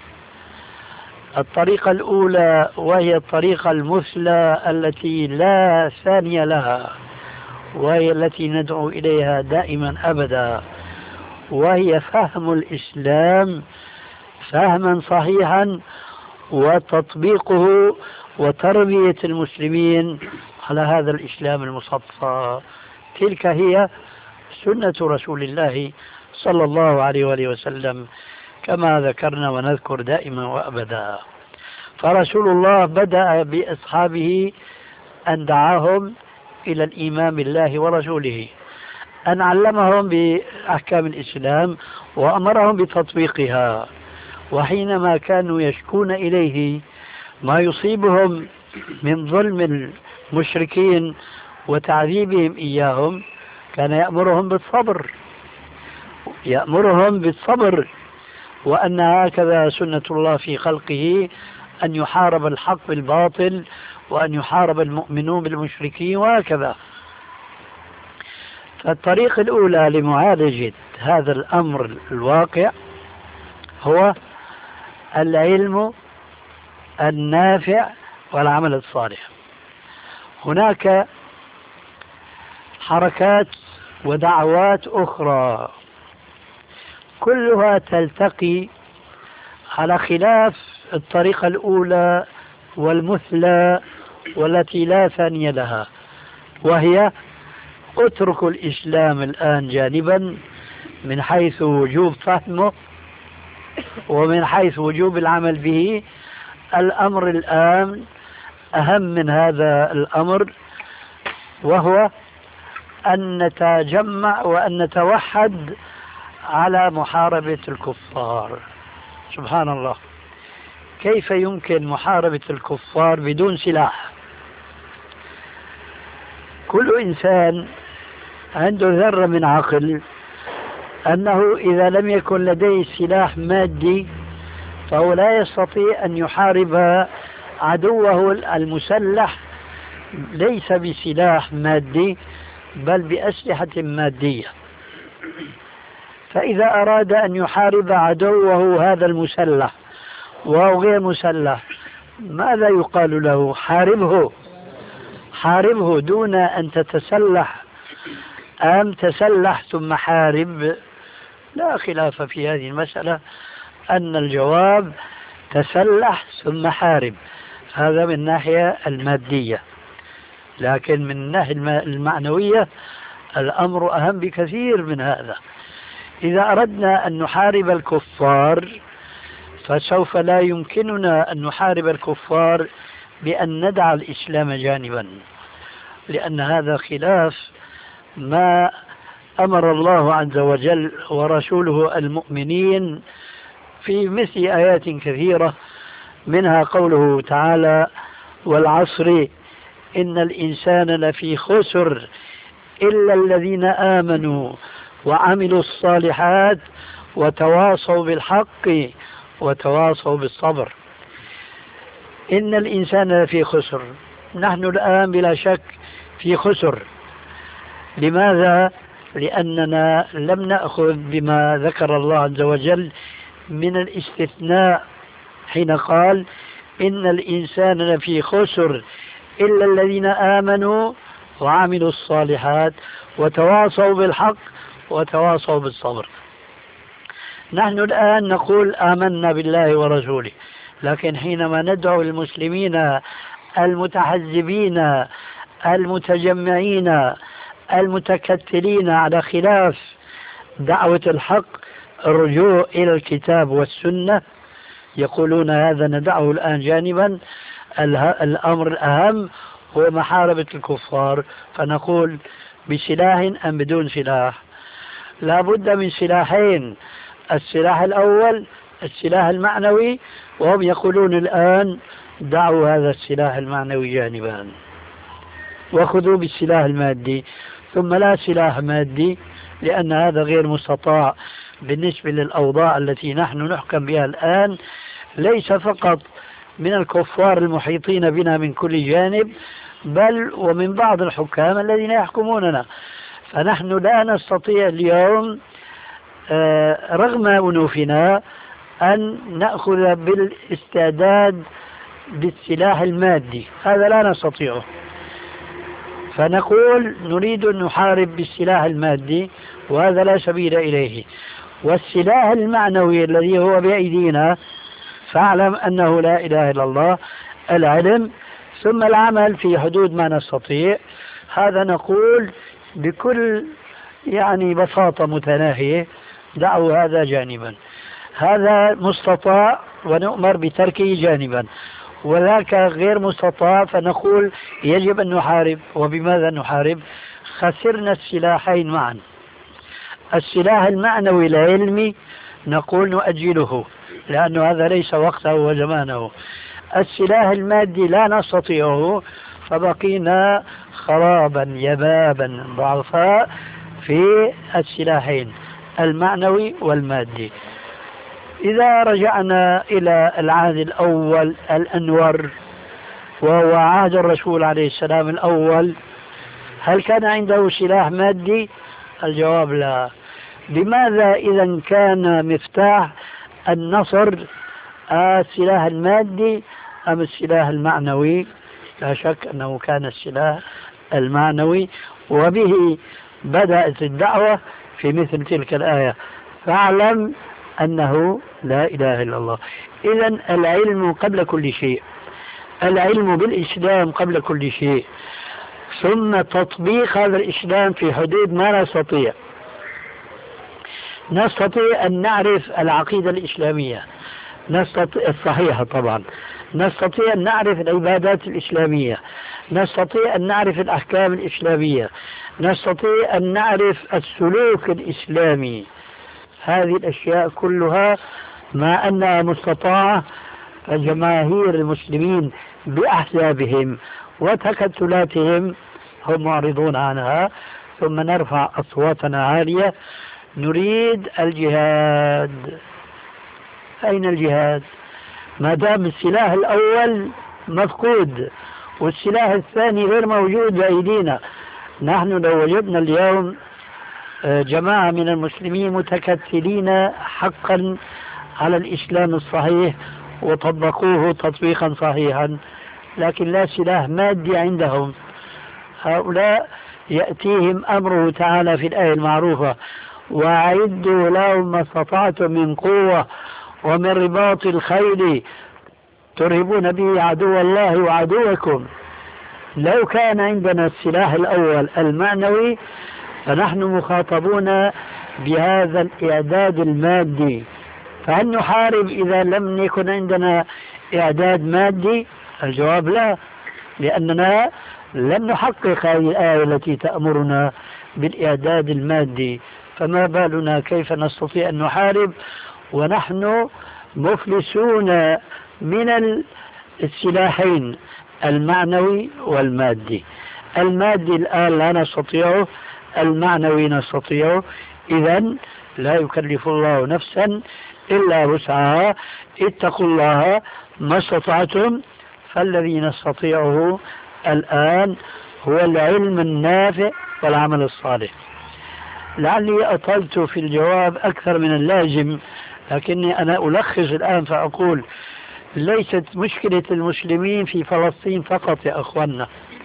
الطريقة الأولى وهي الطريقة المثلى التي لا ثانية لها، وهي التي ندعو إليها دائما أبدا، وهي فهم الإسلام فهما صحيحا وتطبيقه وتربية المسلمين على هذا الإسلام المصفى. تلك هي سنة رسول الله صلى الله عليه وآله وسلم كما ذكرنا ونذكر دائما وأبدا. فرسول الله بدأ بأصحابه أن دعاهم إلى الإيمان بالله ورسوله، أن علمهم بأحكام الإسلام وأمرهم بتطبيقها. وحينما كانوا يشكون إليه ما يصيبهم من ظلم المشركين وتعذيبهم إياهم كان يأمرهم بالصبر، وأن هكذا سنة الله في خلقه، أن يحارب الحق بالباطل وأن يحارب المؤمنون بالمشركين وهكذا. فالطريقة الأولى لمعالجة هذا الأمر الواقع هو العلم النافع والعمل الصالح. هناك حركات ودعوات أخرى كلها تلتقي على خلاف الطريقة الأولى والمثلى والتي لا ثانية لها، وهي اتركوا الإسلام الآن جانبا من حيث وجوب فهمه ومن حيث وجوب العمل به. الأمر الآن أهم من هذا الأمر، وهو أن نتجمع وأن نتوحد على محاربة الكفار. سبحان الله، كيف يمكن محاربة الكفار بدون سلاح؟ كل إنسان عنده ذرة من عقل أنه إذا لم يكن لديه سلاح مادي فهو لا يستطيع أن يحارب عدوه المسلح، ليس بسلاح مادي بل بأسلحة مادية. فإذا أراد أن يحارب عدوه هذا المسلح وهو غير مسلح، ماذا يقال له؟ حاربه دون أن تتسلح، أم تسلح ثم حارب؟ لا خلاف في هذه المسألة، أن الجواب تسلح ثم حارب. هذا من الناحية المادية، لكن من الناحية المعنوية الأمر أهم بكثير من هذا. إذا أردنا أن نحارب الكفار فسوف لا يمكننا أن نحارب الكفار بأن ندع الإسلام جانبا، لأن هذا خلاف ما أمر الله عز وجل ورسوله المؤمنين في مثل آيات كثيرة، منها قوله تعالى: والعصر إن الإنسان لفي خسر إلا الذين آمنوا وعملوا الصالحات وتواصوا بالحق وتواصوا بالصبر. إن الإنسان لفي خسر، نحن الآن بلا شك في خسر. لماذا؟ لأننا لم نأخذ بما ذكر الله عز وجل من الاستثناء حين قال: إن الإنسان لفي خسر إلا الذين آمنوا وعملوا الصالحات وتواصوا بالحق وتواصوا بالصبر. نحن الآن نقول آمنا بالله ورسوله، لكن حينما ندعو المسلمين المتحزبين المتجمعين المتكتلين على خلاف دعوة الحق الرجوع إلى الكتاب والسنة، يقولون هذا ندعه الآن جانبا، الأمر الأهم هو محاربة الكفار. فنقول: بسلاح أم بدون سلاح؟ لا بد من سلاحين. السلاح الأول السلاح المعنوي، وهم يقولون الآن: دعوا هذا السلاح المعنوي جانبا وخذوا بالسلاح المادي. ثم لا سلاح مادي، لأن هذا غير مستطاع بالنسبة للأوضاع التي نحن نحكم بها الآن، ليس فقط من الكفار المحيطين بنا من كل جانب، بل ومن بعض الحكام الذين يحكموننا. فنحن لا نستطيع اليوم رغم أنوفنا أن نأخذ بالاستعداد بالسلاح المادي، هذا لا نستطيعه. فنقول نريد أن نحارب بالسلاح المادي، وهذا لا سبيل إليه. والسلاح المعنوي الذي هو بأيدينا، فاعلم أنه لا إله إلا الله، العلم ثم العمل في حدود ما نستطيع. هذا نقول بكل بساطة متناهية: دعوا هذا جانبا. هذا مستطاع ونؤمر بتركه جانبا، وذاك غير مستطاع فنقول يجب أن نحارب. وبماذا نحارب؟ خسرنا السلاحين معا. السلاح المعنوي العلمي نقول نؤجله، لأنه هذا ليس وقته وزمانه. السلاح المادي لا نستطيعه، فبقينا خرابا يبابا ضعفاء في السلاحين المعنوي والمادي. إذا رجعنا إلى العهد الأول الأنور، وهو عهد الرسول عليه السلام الأول، هل كان عنده سلاح مادي؟ الجواب لا. لماذا إذا كان مفتاح النصر السلاح المادي أم السلاح المعنوي؟ لا شك أنه كان السلاح المعنوي، وبه بدأت الدعوة في مثل تلك الآية: فاعلم أنه لا إله إلا الله. إذن العلم قبل كل شيء. العلم بالإسلام قبل كل شيء، ثم تطبيق هذا الإسلام في حدود ما نستطيع. نستطيع أن نعرف العقيدة الإسلامية الصحيحة طبعا، نستطيع أن نعرف العبادات الإسلامية، نستطيع أن نعرف الأحكام الإسلامية، نستطيع أن نعرف السلوك الإسلامي. هذه الأشياء كلها ما أنها مستطاعة، فجماهير المسلمين بأحزابهم وتكتلاتهم هم معرضون عنها. ثم نرفع أصواتنا عالية، نريد الجهاد. أين الجهاد؟ ما دام السلاح الأول مفقود والسلاح الثاني غير موجود بأيدينا. نحن لو وجدنا اليوم جماعة من المسلمين متكتلين حقا على الإسلام الصحيح وطبقوه تطبيقا صحيحا، لكن لا سلاح مادي عندهم، هؤلاء يأتيهم أمره تعالى في الآية المعروفة: وأعدوا لهم ما استطعتم من قوة ومن رباط الخيل ترهبون به عدو الله وعدوكم. لو كان عندنا السلاح الأول المعنوي فنحن مخاطبون بهذا الإعداد المادي. فهل نحارب إذا لم يكن عندنا إعداد مادي؟ الجواب لا، لأننا لم نحقق هذه الآية التي تأمرنا بالإعداد المادي، فما بالنا كيف نستطيع أن نحارب ونحن مفلسون من السلاحين المعنوي والمادي. المادي الآن لا نستطيعه، المعنوي نستطيعه. إذن لا يكلف الله نفسا إلا وسعها، اتقوا الله ما استطعتم. فالذي نستطيعه الآن هو العلم النافع والعمل الصالح. لعلي أطلت في الجواب أكثر من اللازم، لكني أنا ألخص الآن فأقول: ليست مشكلة المسلمين في فلسطين فقط يا أخوانا،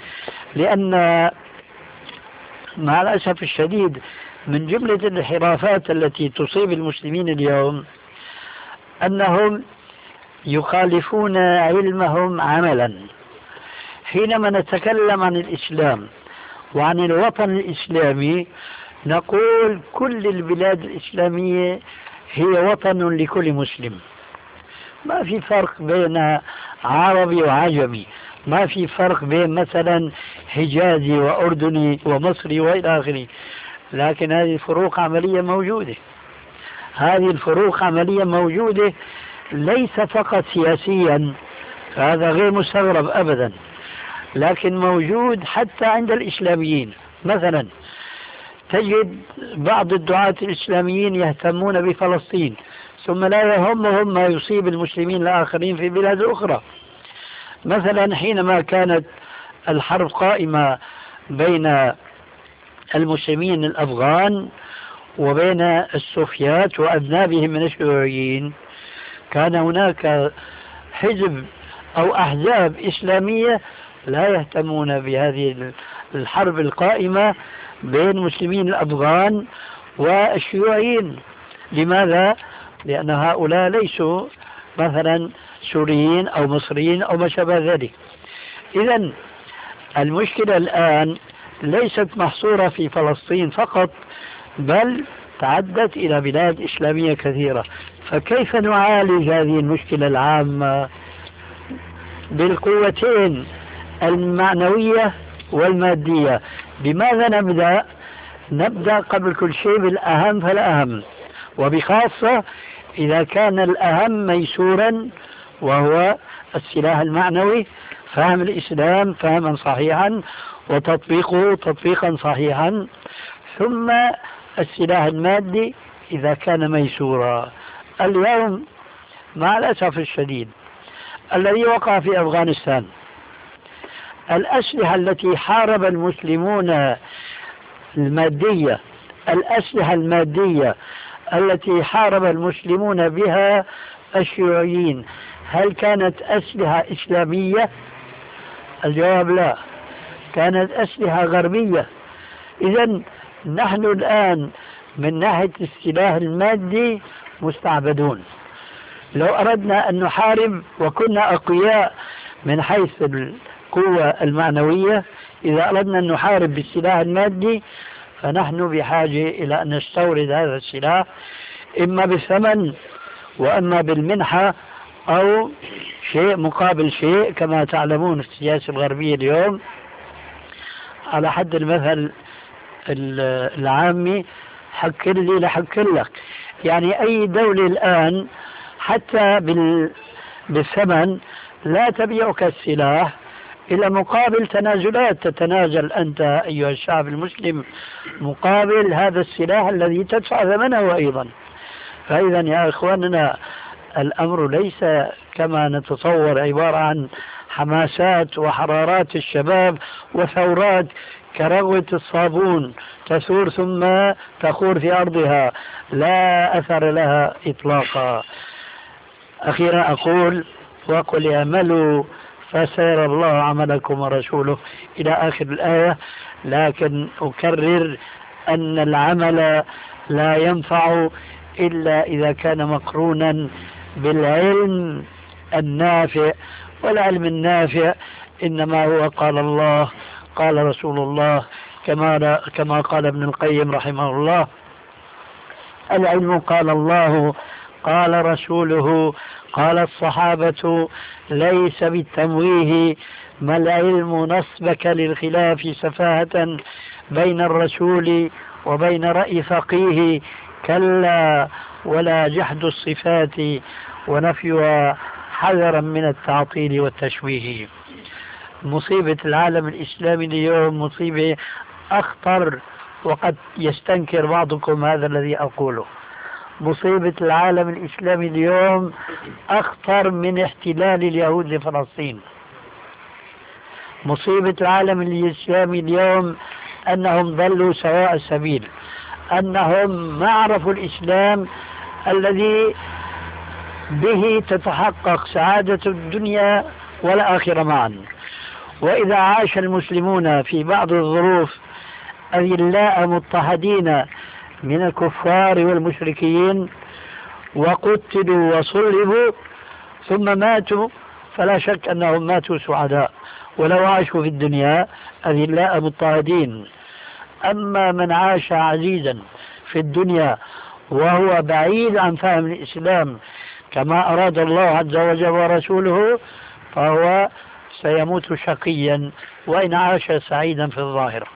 لأن مع الأسف الشديد من جملة الانحرافات التي تصيب المسلمين اليوم أنهم يخالفون علمهم عملا. حينما نتكلم عن الإسلام وعن الوطن الإسلامي نقول كل البلاد الإسلامية هي وطن لكل مسلم، ما في فرق بين عربي وعجمي، ما في فرق بين مثلا حجازي وأردني ومصري وإلى آخره. لكن هذه الفروق عملية موجودة، هذه الفروق عملية موجودة، ليس فقط سياسيا، هذا غير مستغرب أبدا، لكن موجود حتى عند الإسلاميين. مثلا تجد بعض الدعاة الإسلاميين يهتمون بفلسطين ثم لا يهمهم ما يصيب المسلمين الآخرين في بلاد أخرى. مثلا حينما كانت الحرب قائمة بين المسلمين الأفغان وبين السوفيات وأذنابهم من الشيوعيين، كان هناك حزب أو أحزاب إسلامية لا يهتمون بهذه الحرب القائمة بين المسلمين الأفغان والشيوعيين. لماذا؟ لأن هؤلاء ليسوا مثلا سوريين أو مصريين أو ما شابه ذلك. إذن المشكلة الآن ليست محصورة في فلسطين فقط، بل تعدت إلى بلاد إسلامية كثيرة. فكيف نعالج هذه المشكلة العامة؟ بالقوتين المعنوية والمادية. بماذا نبدأ؟ نبدأ قبل كل شيء بالأهم فالأهم، وبخاصة إذا كان الأهم ميسورا وهو السلاح المعنوي، فهم الإسلام فهما صحيحا وتطبيقه تطبيقا صحيحا، ثم السلاح المادي إذا كان ميسورا. اليوم مع الأسف الشديد الذي وقع في أفغانستان، الأسلحة التي حارب المسلمون المادية، الأسلحة المادية التي حارب المسلمون بها الشيوعيين، هل كانت أسلحة إسلامية؟ الجواب لا، كانت أسلحة غربية. إذن نحن الآن من ناحية السلاح المادي مستعبدون. لو أردنا أن نحارب وكنا أقوياء من حيث القوة المعنوية. إذا أردنا أن نحارب بالسلاح المادي فنحن بحاجة إلى أن نستورد هذا السلاح إما بالثمن وإما بالمنحة أو شيء مقابل شيء، كما تعلمون في السياسة الغربية اليوم على حد المثل العامي حكر لي لحكر لك. يعني أي دولة الآن حتى بالثمن لا تبيعك السلاح إلى مقابل تنازلات، تتنازل أنت أيها الشعب المسلم مقابل هذا السلاح الذي تدفع ثمنه أيضا. فإذا يا إخواننا الأمر ليس كما نتصور عبارة عن حماسات وحرارات الشباب وثورات كرغوة الصابون تثور ثم تخور في أرضها، لا أثر لها إطلاقا. أخيرا أقول وقل اعملوا فسيرى الله عملكم ورسوله إلى آخر الآية، لكن أكرر أن العمل لا ينفع إلا إذا كان مقرونا بالعلم النافع، والعلم النافع إنما هو قال الله قال رسول الله، كما قال ابن القيم رحمه الله: العلم قال الله قال رسوله قال الصحابة ليس بالتمويه، ما العلم نصبك للخلاف سفاهة بين الرسول وبين رأي فقيه، كلا ولا جحد الصفات ونفيها حذرا من التعطيل والتشويه. مصيبة العالم الإسلامي اليوم مصيبة أخطر، وقد يستنكر بعضكم هذا الذي أقوله. مصيبة العالم الإسلامي اليوم أخطر من احتلال اليهود لفلسطين. مصيبة العالم الإسلامي اليوم أنهم ضلوا سواء السبيل، أنهم ما عرفوا الإسلام الذي به تتحقق سعادة الدنيا والآخرة معا. وإذا عاش المسلمون في بعض الظروف أذلاء مضطهدين من الكفار والمشركين وقتلوا وصلبوا ثم ماتوا، فلا شك أنهم ماتوا سعداء ولو عاشوا في الدنيا أذلاء مضطهدين. أما من عاش عزيزا في الدنيا وهو بعيد عن فهم الإسلام كما أراد الله عز وجل ورسوله فهو سيموت شقيا وإن عاش سعيدا في الظاهر.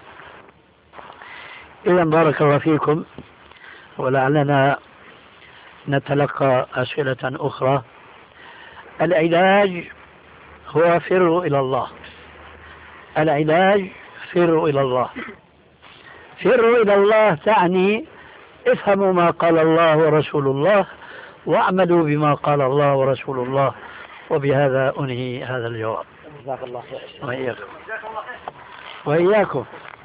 إذا بارك الله فيكم، ولعلنا نتلقى أسئلة أخرى. العلاج هو فروا إلى الله. العلاج فروا إلى الله. فروا إلى الله تعني افهموا ما قال الله ورسول الله واعملوا بما قال الله ورسول الله. وبهذا أنهي هذا الجواب. جزاك الله خير. وإياكم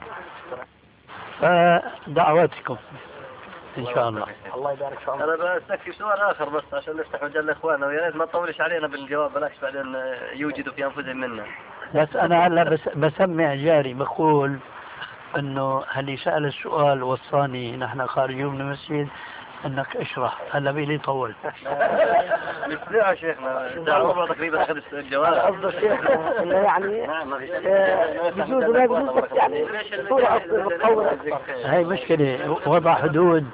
فدعواتكم إن شاء الله. الله يبارك فيك. أنا بستكفي سؤال آخر بس عشان نفتح مجال لإخواننا، ويا ريت ما تطولش علينا بالجواب بلاش بعدين يوجدوا في أنفسهم منا. بس أنا هلا بسمع جاري بقول إنه اللي سأل السؤال وصاني نحن خارجين من المسجد انك اشرح. هلا بيلي طول. يا شيخنا دعوة تقريبا اخذ الجواب. قصد شيخنا انه يعني بجوز ولا بجوز بس يعني صورة متطورة اكثر. هاي مشكلة وضع حدود.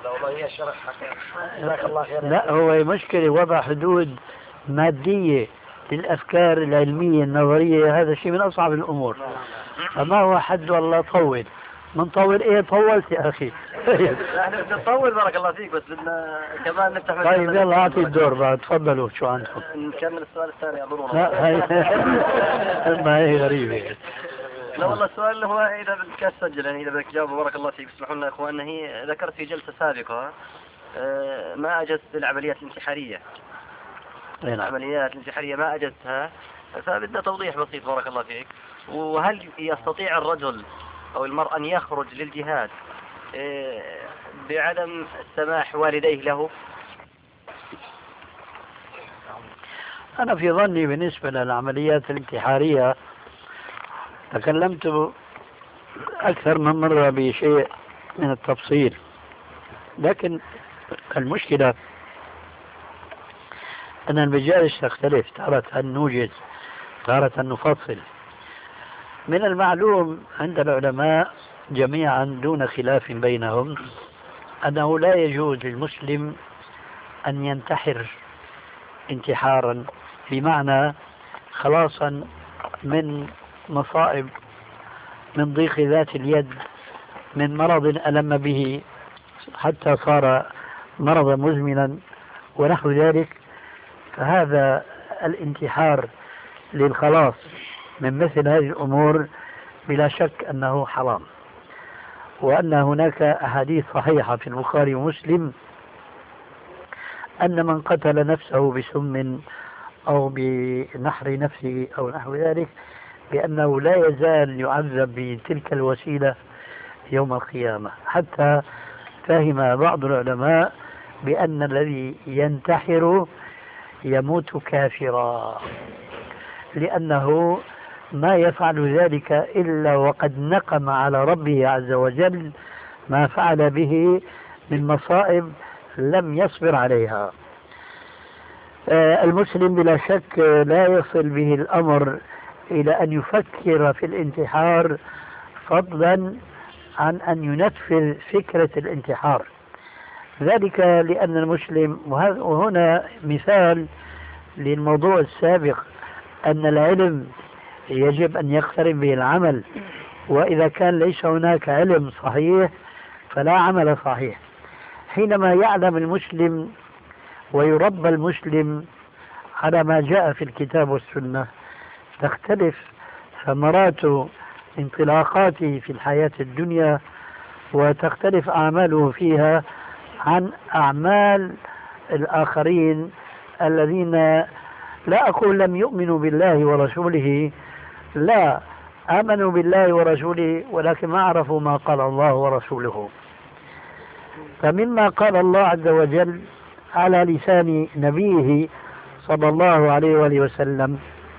لا هو مشكلة وضع حدود مادية للافكار العلمية النظرية، هذا شيء من اصعب الامور. فما هو حد والله طول من طول ايه طولت يا اخي. احنا بنطول بارك الله فيك بس بدنا كمان نفتح. طيب يلا اعطي الدور بعد، تفضلوا شو عندكم. نكمل السؤال الثاني اظن. لا هاي ما هي غريبة. لا والله السؤال اللي هو اذا بدك تسجل يعني اذا بدك تجاوب بارك الله فيك. اسمحوا لنا يا اخواننا، هي ذكرت في جلسة سابقة ما اجزت العمليات الانتحارية. العمليات الانتحارية ما اجزتها، فبدنا توضيح بسيط بارك الله فيك. وهل يستطيع الرجل أو المرأة أن يخرج للجهاد بعدم سماح والديه له؟ أنا في ظني بالنسبة للعمليات الانتحارية تكلمت أكثر من مرة بشيء من التفصيل، لكن المشكلة أن المجالس تختلف. تارة أن نوجد تارة نفصل. من المعلوم عند العلماء جميعا دون خلاف بينهم أنه لا يجوز للمسلم أن ينتحر انتحارا، بمعنى خلاصا من مصائب، من ضيق ذات اليد، من مرض ألم به حتى صار مرضا مزمنا ونحو ذلك. فهذا الانتحار للخلاص من مثل هذه الأمور بلا شك أنه حرام، وأن هناك أحاديث صحيحة في البخاري ومسلم أن من قتل نفسه بسم أو بنحر نفسه أو نحو ذلك بأنه لا يزال يعذب بتلك الوسيلة يوم القيامة، حتى فهم بعض العلماء بأن الذي ينتحر يموت كافرا، لأنه ما يفعل ذلك إلا وقد نقم على ربه عز وجل ما فعل به من مصائب لم يصبر عليها. المسلم بلا شك لا يصل به الأمر إلى أن يفكر في الانتحار، فضلا عن أن ينفذ فكرة الانتحار. ذلك لأن المسلم، وهنا مثال للموضوع السابق، أن العلم يجب أن يقترن به العمل، وإذا كان ليس هناك علم صحيح فلا عمل صحيح. حينما يعلم المسلم ويربى المسلم على ما جاء في الكتاب والسنة تختلف ثمرات انطلاقاته في الحياة الدنيا، وتختلف أعماله فيها عن أعمال الآخرين الذين لا أقول لم يؤمنوا بالله ورسوله، لا، آمنوا بالله ورسوله ولكن ما عرفوا ما قال الله ورسوله. فمما قال الله عز وجل على لسان نبيه صلى الله عليه وآله وسلم: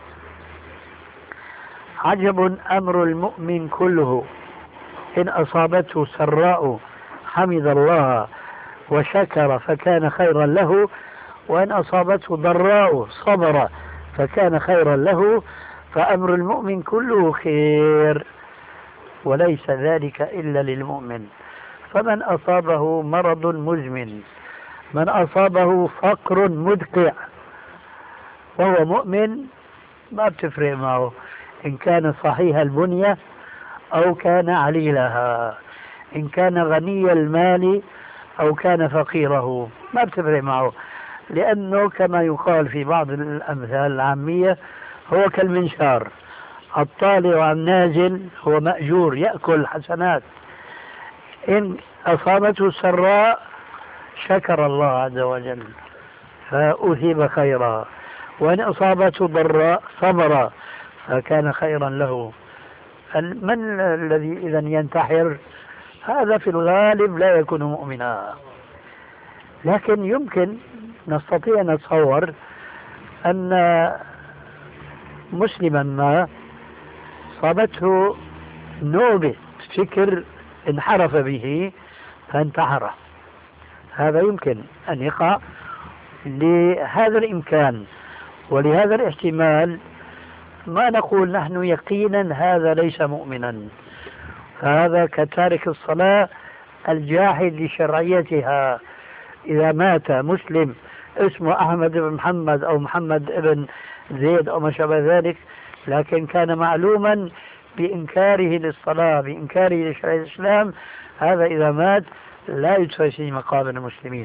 عجب أمر المؤمن كله، إن أصابته سراء حمد الله وشكر فكان خيرا له، وإن أصابته ضراء صبر فكان خيرا له، فأمر المؤمن كله خير، وليس ذلك إلا للمؤمن. فمن أصابه مرض مزمن، من أصابه فقر مدقع وهو مؤمن، ما بتفرق معه إن كان صحيح البنية أو كان عليلها، إن كان غني المال أو كان فقيره، ما بتفرق معه، لأنه كما يقال في بعض الأمثال العامية هو كالمنشار، الطالع عن نازل هو مأجور يأكل حسنات. إن أصابته سراء شكر الله عز وجل فأثيب خيرا، وإن أصابته ضراء صبر فكان خيرا له. من الذي إذا ينتحر؟ هذا في الغالب لا يكون مؤمنا، لكن يمكن نستطيع أن نتصور أن مسلما ما صابته نوبة فكر انحرف به فانتحر، هذا يمكن أن يقع. لهذا الإمكان ولهذا الاحتمال ما نقول نحن يقينا هذا ليس مؤمنا، فهذا كتارك الصلاة الجاحد لشرعيتها. إذا مات مسلم اسمه أحمد بن محمد أو محمد بن زيد أو ما شابه ذلك، لكن كان معلوما بإنكاره للصلاة، بإنكاره لشرع الإسلام، هذا إذا مات لا يدفع في مقابر المسلمين.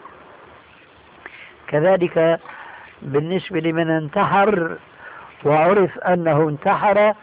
كذلك بالنسبة لمن انتحر وعرف أنه انتحر،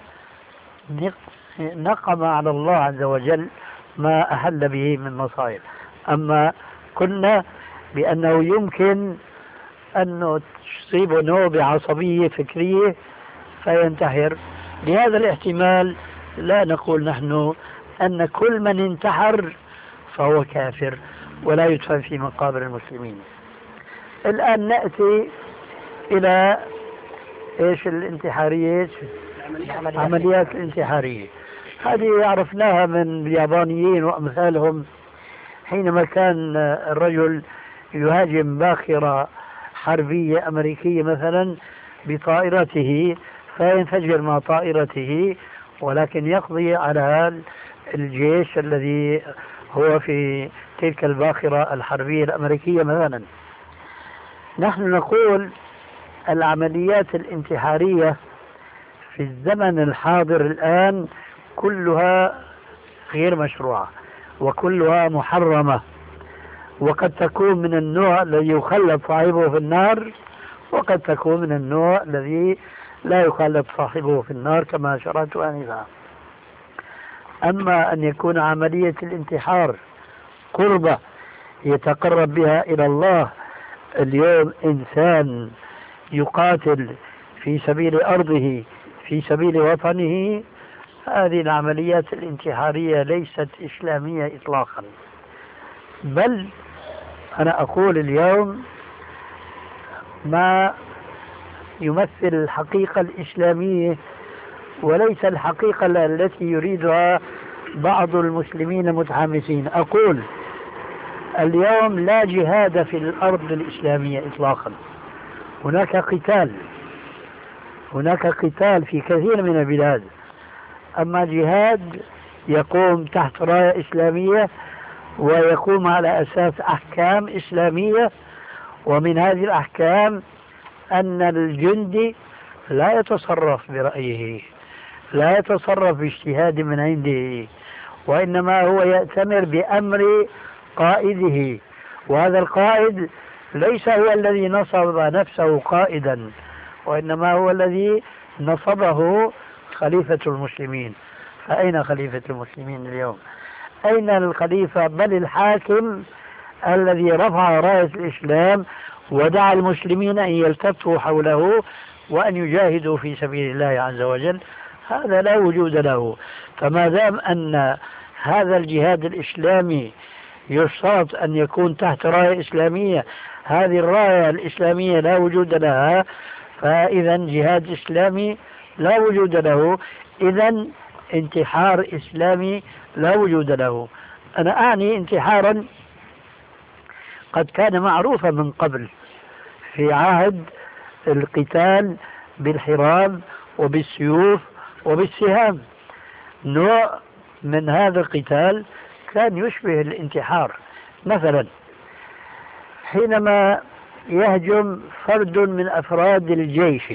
نقم على الله عز وجل ما أحل به من مصائب. أما قلنا بأنه يمكن أن تصيبه نوبة عصبية فكرية فينتحر، لهذا الاحتمال لا نقول نحن أن كل من انتحر فهو كافر ولا يدفن في مقابر المسلمين. الآن نأتي إلى إيش الانتحارية، عمليات الانتحارية. هذه عرفناها من اليابانيين وأمثالهم، حينما كان الرجل يهاجم باخرة حربية أمريكية مثلا بطائرته فينفجر مع طائرته، ولكن يقضي على الجيش الذي هو في تلك الباخرة الحربية الأمريكية مثلا. نحن نقول العمليات الانتحارية في الزمن الحاضر الآن كلها غير مشروعة وكلها محرمة، وقد تكون من النوع الذي يخلد صاحبه في النار، وقد تكون من النوع الذي لا يخلد صاحبه في النار كما أشرت آنفا. أما أن يكون عملية الانتحار قربة يتقرب بها إلى الله، اليوم إنسان يقاتل في سبيل أرضه في سبيل وطنه، هذه العمليات الانتحارية ليست إسلامية إطلاقا. بل أنا أقول اليوم ما يمثل الحقيقة الإسلامية وليس الحقيقة التي يريدها بعض المسلمين المتحمسين. أقول اليوم لا جهاد في الأرض الإسلامية إطلاقا، هناك قتال في كثير من البلاد، أما جهاد يقوم تحت راية إسلامية ويقوم على أساس أحكام إسلامية، ومن هذه الأحكام أن الجندي لا يتصرف برأيه، لا يتصرف باجتهاد من عنده، وإنما هو يأتمر بأمر قائده، وهذا القائد ليس هو الذي نصب نفسه قائدا، وإنما هو الذي نصبه خليفة المسلمين. فأين خليفة المسلمين اليوم؟ أين الخليفة بل الحاكم الذي رفع راية الإسلام ودعا المسلمين أن يلتفوا حوله وأن يجاهدوا في سبيل الله عز وجل؟ هذا لا وجود له. فما دام أن هذا الجهاد الإسلامي يشترط أن يكون تحت راية إسلامية، هذه الراية الإسلامية لا وجود لها، فإذا جهاد إسلامي لا وجود له، إذا انتحار إسلامي لا وجود له. أنا أعني انتحارا قد كان معروفا من قبل في عهد القتال بالحراب وبالسيوف وبالسهام. نوع من هذا القتال كان يشبه الانتحار. مثلا حينما يهجم فرد من أفراد الجيش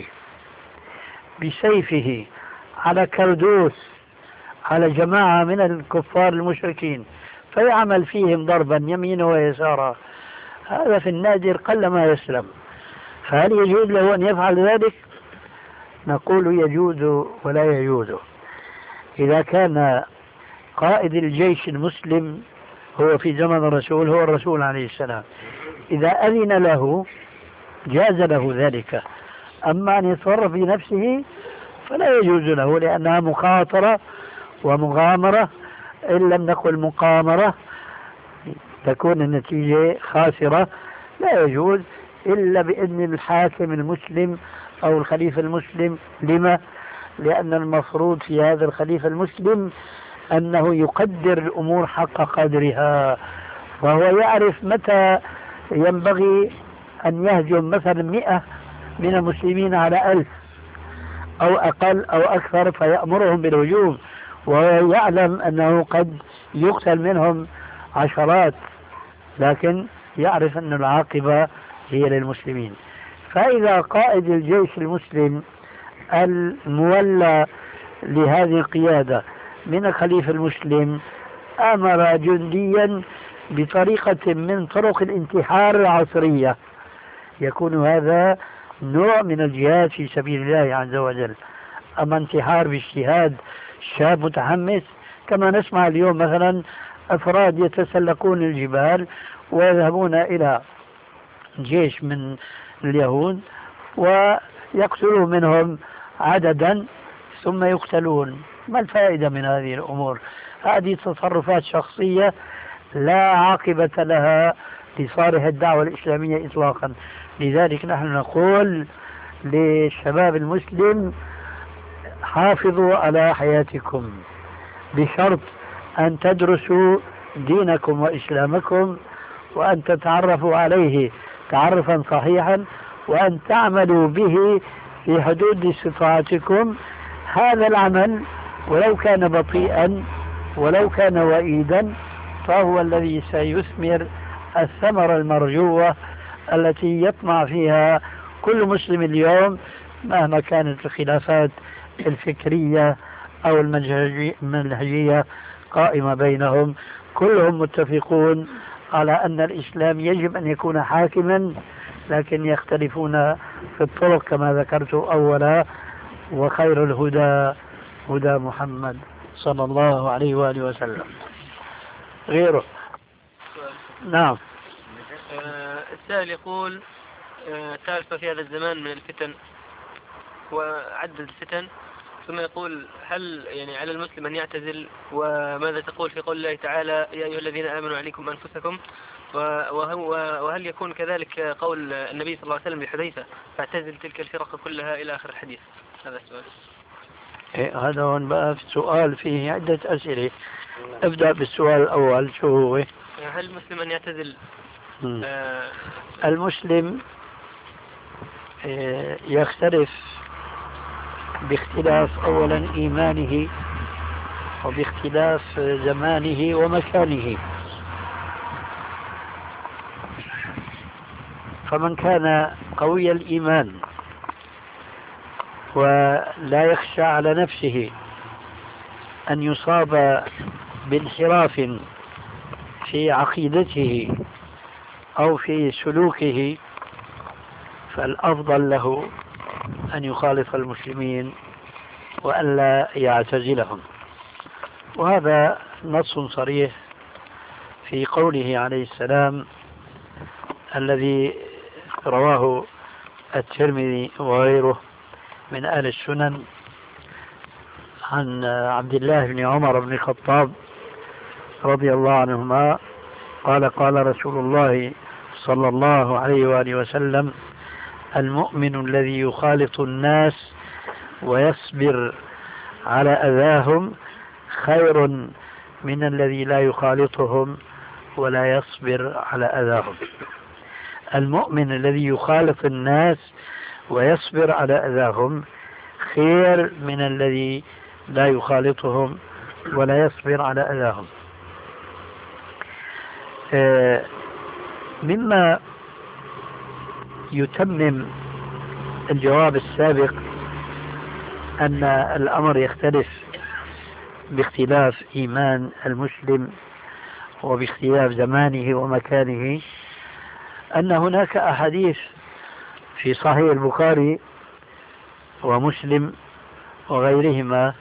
بسيفه على كردوس على جماعة من الكفار المشركين فيعمل فيهم ضربا يمينا ويسارا، هذا في النادر قلما يسلم، فهل يجوز له أن يفعل ذلك؟ نقول يجوز ولا يجوز. إذا كان قائد الجيش المسلم هو في زمن الرسول هو الرسول عليه السلام، إذا أذن له جاز له ذلك، أما أن يتصرف بنفسه فلا يجوز له، لأنها مخاطرة ومغامرة، إن لم نقل مقامرة تكون النتيجة خاسرة. لا يجوز إلا بإذن الحاكم المسلم أو الخليفة المسلم. لما؟ لأن المفروض في هذا الخليفة المسلم أنه يقدر الأمور حق قدرها، وهو يعرف متى ينبغي أن يهجم مثلا 100 من المسلمين على 1000 أو أقل أو أكثر فيأمرهم بالهجوم، وهو يعلم أنه قد يقتل منهم عشرات، لكن يعرف أن العاقبة هي للمسلمين. فإذا قائد الجيش المسلم المولى لهذه القيادة من الخليفة المسلم أمر جنديا بطريقة من طرق الانتحار العصرية، يكون هذا نوع من الجهاد في سبيل الله عز وجل. أما انتحار باجتهاد شاب متحمس كما نسمع اليوم مثلا أفراد يتسلقون الجبال ويذهبون إلى جيش من اليهود ويقتلوا منهم عددا ثم يقتلون. ما الفائدة من هذه الأمور؟ هذه تصرفات شخصية لا عاقبة لها لصالح الدعوة الإسلامية إطلاقا. لذلك نحن نقول للشباب المسلم حافظوا على حياتكم بشرط أن تدرسوا دينكم وإسلامكم وأن تتعرفوا عليه تعرفا صحيحا وأن تعملوا به في حدود استطاعتكم هذا العمل ولو كان بطيئا ولو كان وئيدا فهو الذي سيثمر الثمرة المرجوة التي يطمع فيها كل مسلم اليوم مهما كانت الخلافات الفكرية أو المنهجية قائمة بينهم. كلهم متفقون على أن الإسلام يجب أن يكون حاكما، لكن يختلفون في الطرق كما ذكرت أولا. وخير الهدى هدى محمد صلى الله عليه وآله وسلم. غيره. نعم. السائل يقول تعرف في هذا الزمان من الفتن وعدد الفتن، ثم يقول هل يعني على المسلم أن يعتزل؟ وماذا تقول في قول الله تعالى يا أيها الذين آمنوا عليكم أنفسكم؟ وهل يكون كذلك قول النبي صلى الله عليه وسلم لحذيفة فاعتزل تلك الفرق كلها إلى آخر الحديث؟ هذا السؤال. هذا هون بقى في سؤال فيه عدة أسئلة. ابدأ بالسؤال الأول، شو هو؟ هل المسلم أن يعتزل؟ المسلم يختلف باختلاف أولا إيمانه وباختلاف زمانه ومكانه. فمن كان قوي الإيمان ولا يخشى على نفسه أن يصاب بانحراف في عقيدته أو في سلوكه فالأفضل له أن يخالف المسلمين وألا يعتزلهم. وهذا نص صريح في قوله عليه السلام الذي رواه الترمذي وغيره من أهل السنن عن عبد الله بن عمر بن الخطاب رضي الله عنهما قال قال رسول الله صلى الله عليه وآله وسلم المؤمن الذي يخالط الناس ويصبر على أذاهم خير من الذي لا يخالطهم ولا يصبر على أذاهم. المؤمن الذي يخالط الناس ويصبر على أذاهم خير من الذي لا يخالطهم ولا يصبر على أذاهم. مما يتمم الجواب السابق أن الأمر يختلف باختلاف إيمان المسلم وباختلاف زمانه ومكانه، أن هناك أحاديث في صحيح البخاري ومسلم وغيرهما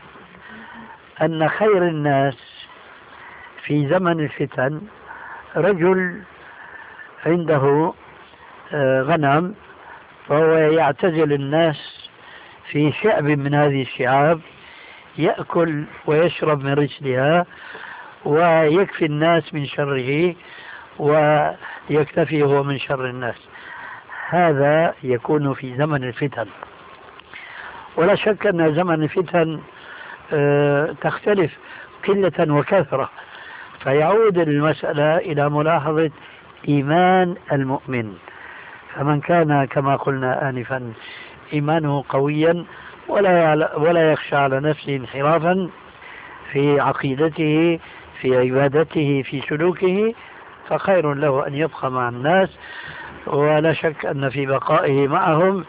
أن خير الناس في زمن الفتن رجل عنده غنم فهو يعتزل الناس في شعب من هذه الشعاب يأكل ويشرب من رجلها ويكفي الناس من شره ويكتفي هو من شر الناس. هذا يكون في زمن الفتن. ولا شك أن زمن الفتن تختلف قلة وكثرة، فيعود المسألة إلى ملاحظة إيمان المؤمن. فمن كان كما قلنا آنفا إيمانه قويا ولا يخشى على نفسه انحرافا في عقيدته في عبادته في سلوكه فخير له أن يبقى مع الناس. ولا شك أن في بقائه معهم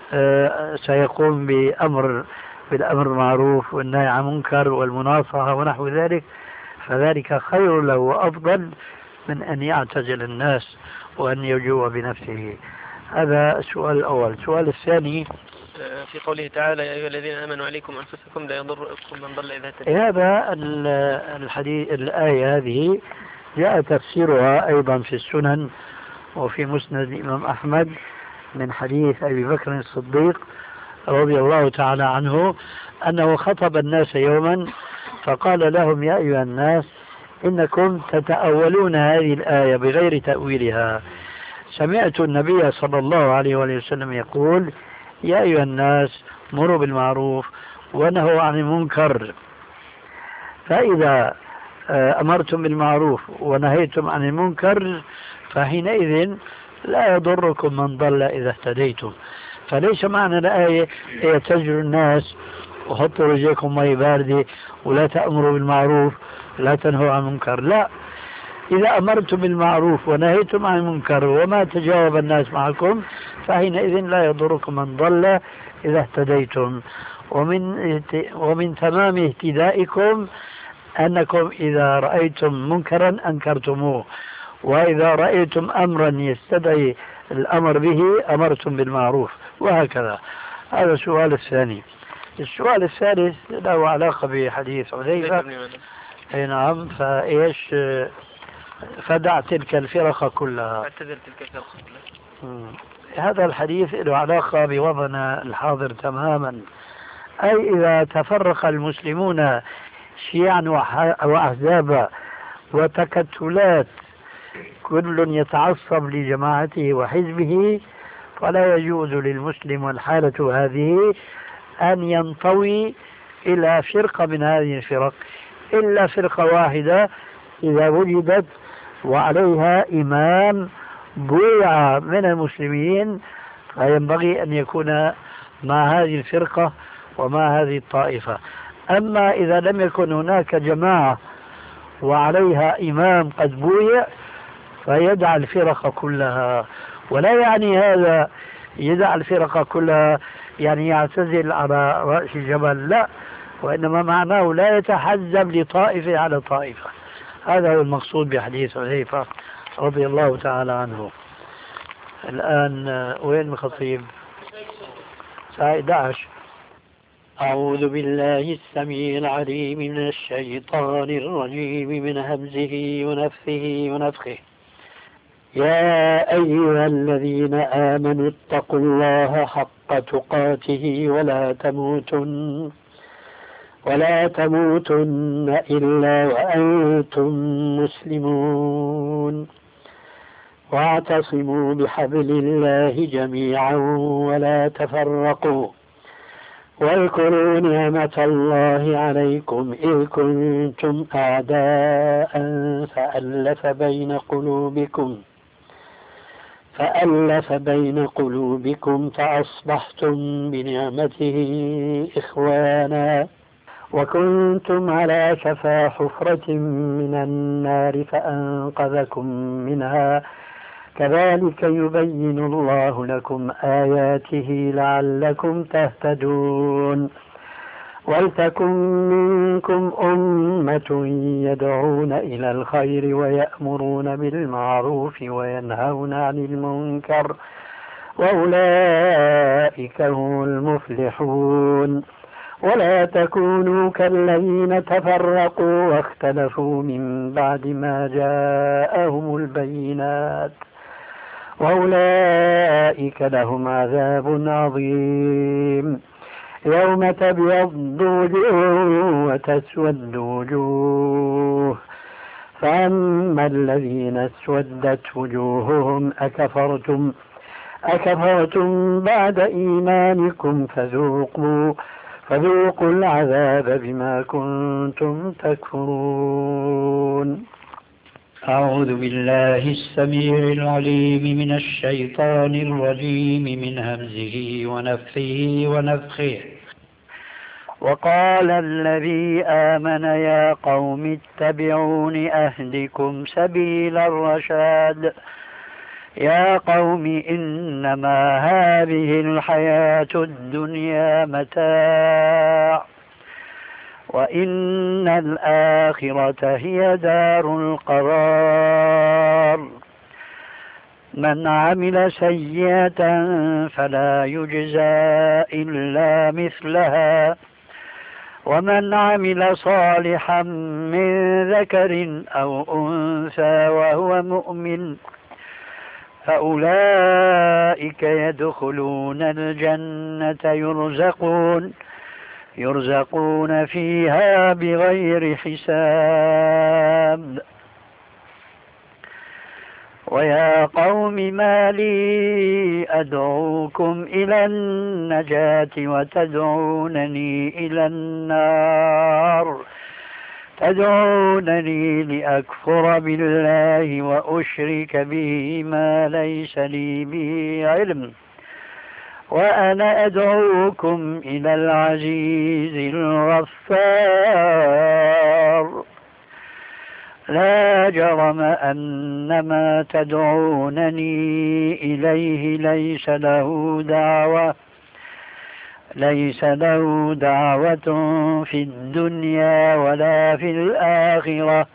سيقوم بالأمر المعروف والنهي عن المنكر والمناصحة ونحو ذلك، فذلك خير له وأفضل من أن يعتزل الناس وأن يجوع بنفسه. هذا السؤال الأول. السؤال الثاني في قوله تعالى يا أيها الذين آمنوا عليكم أنفسكم لا يضركم من ضل إذا اهتديتم. هذا الحديث الآية هذه جاء تفسيرها أيضا في السنن وفي مسند الإمام أحمد من حديث أبي بكر الصديق رضي الله تعالى عنه أنه خطب الناس يوما فقال لهم يا أيها الناس إنكم تتأولون هذه الآية بغير تأويلها. سمعت النبي صلى الله عليه وسلم يقول يا أيها الناس مروا بالمعروف ونهوا عن المنكر، فإذا أمرتم بالمعروف ونهيتم عن المنكر فحينئذ لا يضركم من ضل إذا اهتديتم. فليس معنى الآية اعتزلوا الناس وحطوا رجليكم مي باردة ولا تأمروا بالمعروف لا تنهوا عن المنكر. لا، إذا أمرتم بالمعروف ونهيتم عن المنكر وما تجاوب الناس معكم فحينئذ لا يضركم من ضل إذا اهتديتم. ومن تمام اهتدائكم أنكم إذا رأيتم منكرا أنكرتموه، وإذا رأيتم أمرا يستدعي الأمر به أمرتم بالمعروف، وهكذا. هذا السؤال الثاني. السؤال الثالث له علاقة بحديث حذيفة. أي نعم. فإيش فدع تلك الفرق كلها. اعتذر تلك الفرق كلها. هذا الحديث له علاقة بوضعنا الحاضر تماما. أي إذا تفرق المسلمون شيعا وأحزابا وتكتلات كل يتعصب لجماعته وحزبه، فلا يجوز للمسلم والحالة هذه أن ينطوي إلى فرقة من هذه الفرق إلا فرقة واحدة إذا وجدت وعليها إمام بويع من المسلمين، فينبغي أن يكون مع هذه الفرقة ومع هذه الطائفة. أما إذا لم يكن هناك جماعة وعليها إمام قد بويع فيدع الفرق كلها. ولا يعني هذا يدع الفرق كلها يعني يعتزل على رأس الجبل، لا، وإنما معناه لا يتحزب لطائفة على طائفة. هذا هو المقصود بحديث حذيفة رضي الله تعالى عنه. الآن وين الخطيب؟ الساعة 11. أعوذ بالله السميع العليم من الشيطان الرجيم من همزه ونفثه ونفخه. يا أيها الذين آمنوا اتقوا الله حق تقاته ولا تموتن إلا وأنتم مسلمون، واعتصموا بحبل الله جميعا ولا تفرقوا، واذكروا نعمة الله عليكم إذ كنتم أعداء فألف بين قلوبكم فأصبحتم بنعمته إخوانا، وكنتم على شفا حفرة من النار فأنقذكم منها، كذلك يبين الله لكم آياته لعلكم تهتدون. ولتكن منكم أمة يدعون إلى الخير ويأمرون بالمعروف وينهون عن المنكر وأولئك هم المفلحون. ولا تكونوا كالذين تفرقوا واختلفوا من بعد ما جاءهم البينات وأولئك لهم عذاب عظيم. يوم تبيض وجوه وتسود وجوه، فأما الذين اسودت وجوههم أكفرتم بعد إيمانكم فذوقوا العذاب بما كنتم تكفرون. أعوذ بالله السميع العليم من الشيطان الرجيم من همزه ونفثه ونفخه. وقال الذي آمن يا قوم اتبعون أهدكم سبيل الرشاد. يا قوم إنما هذه الحياة الدنيا متاع وإن الآخرة هي دار القرار. من عمل سيئة فلا يجزى إلا مثلها ومن عمل صالحا من ذكر أو أنثى وهو مؤمن فأولئك يدخلون الجنة يرزقون فيها بغير حساب. ويا قوم ما لي أدعوكم إلى النجاة وتدعونني إلى النار، تدعونني لأكفر بالله وأشرك به ما ليس لي به علم وأنا أدعوكم إلى العزيز الغفار. لا جرم أن ما تدعونني إليه ليس له دعوة في الدنيا ولا في الآخرة،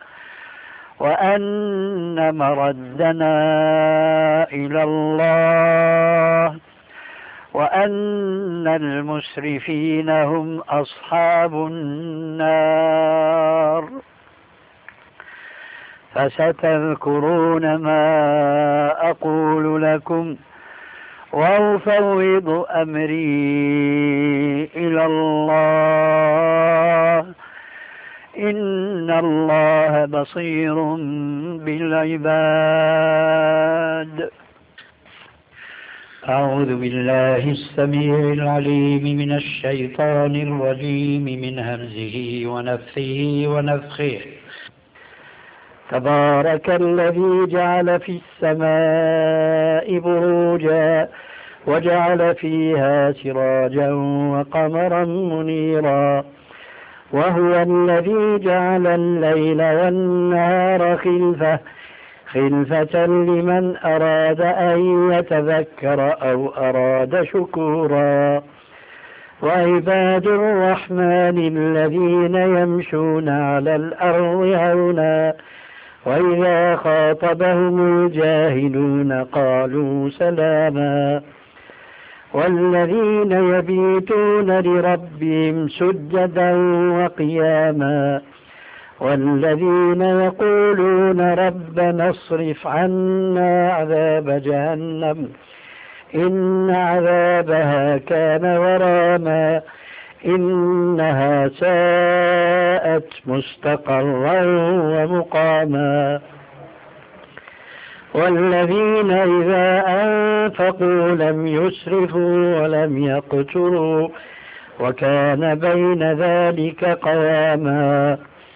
وأن مردنا إلى الله، وأن المسرفين هم أصحاب النار. فستذكرون ما أقول لكم وأفوض أمري إلى الله، إن الله بصير بالعباد. أعوذ بالله السميع العليم من الشيطان الرجيم من همزه ونفثه ونفخه. تبارك الذي جعل في السماء بروجا وجعل فيها سراجا وقمرا منيرا، وهو الذي جعل الليل والنهار خلفة لمن أراد أن يتذكر أو أراد شكورا. وعباد الرحمن الذين يمشون على الأرض هونا وإذا خاطبهم الجاهلون قالوا سلاما. والذين يبيتون لربهم سجدا وقياما، والذين يقولون ربنا اصرف عنا عذاب جهنم إن عذابها كان غراما إنها ساءت مستقرا ومقاما. والذين إذا أنفقوا لم يسرفوا ولم يقتروا وكان بين ذلك قواما.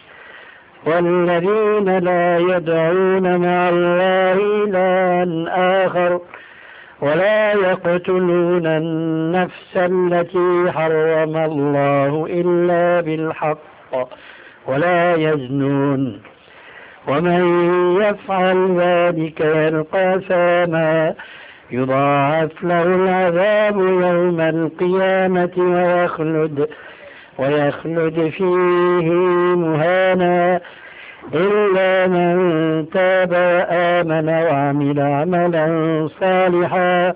والذين لا يدعون مع الله إلها آخر ولا يقتلون النفس التي حرم الله إلا بالحق ولا يزنون، ومن يفعل ذلك يلقى ثاما يضاعف له العذاب يوم القيامة ويخلد فيه مهانا إلا من تاب وآمن وعمل عملا صالحا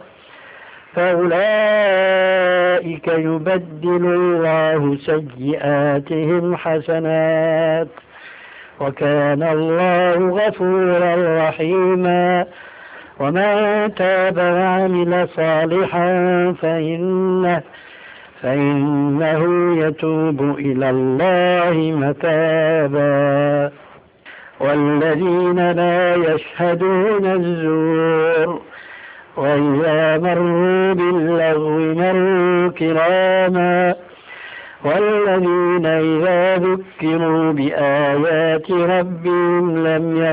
فأولئك يبدل الله سيئاتهم حسنات وكان الله غفورا رحيما. ومن تاب وعمل صالحا فإنه يتوب إلى الله متابا. والذين لا يشهدون الزور وإذا مروا باللغو مروا كراما. والذين إذا ذكروا بآيات ربهم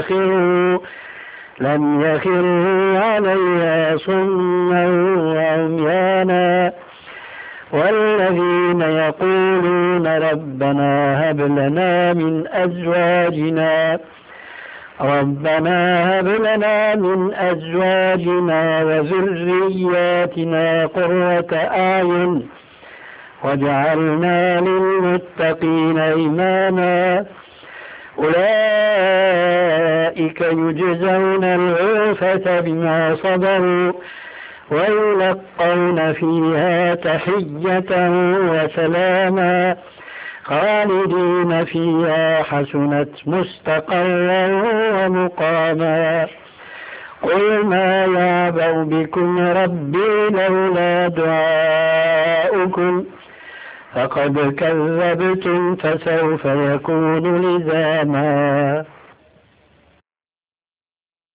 لم يخروا عليها صما وعميانا. والذين يقولون ربنا هب لنا من أزواجنا وذرياتنا قرة أعين واجعلنا للمتقين إماما. أولئك يجزون الغرفة بما صبروا ويلقون فيها تحية وسلاما خالدين فيها حسنت مستقرا ومقاما. قل ما يعبأ بكم ربي لولا دعاؤكم فقد كذبتم فسوف يكون لزاما.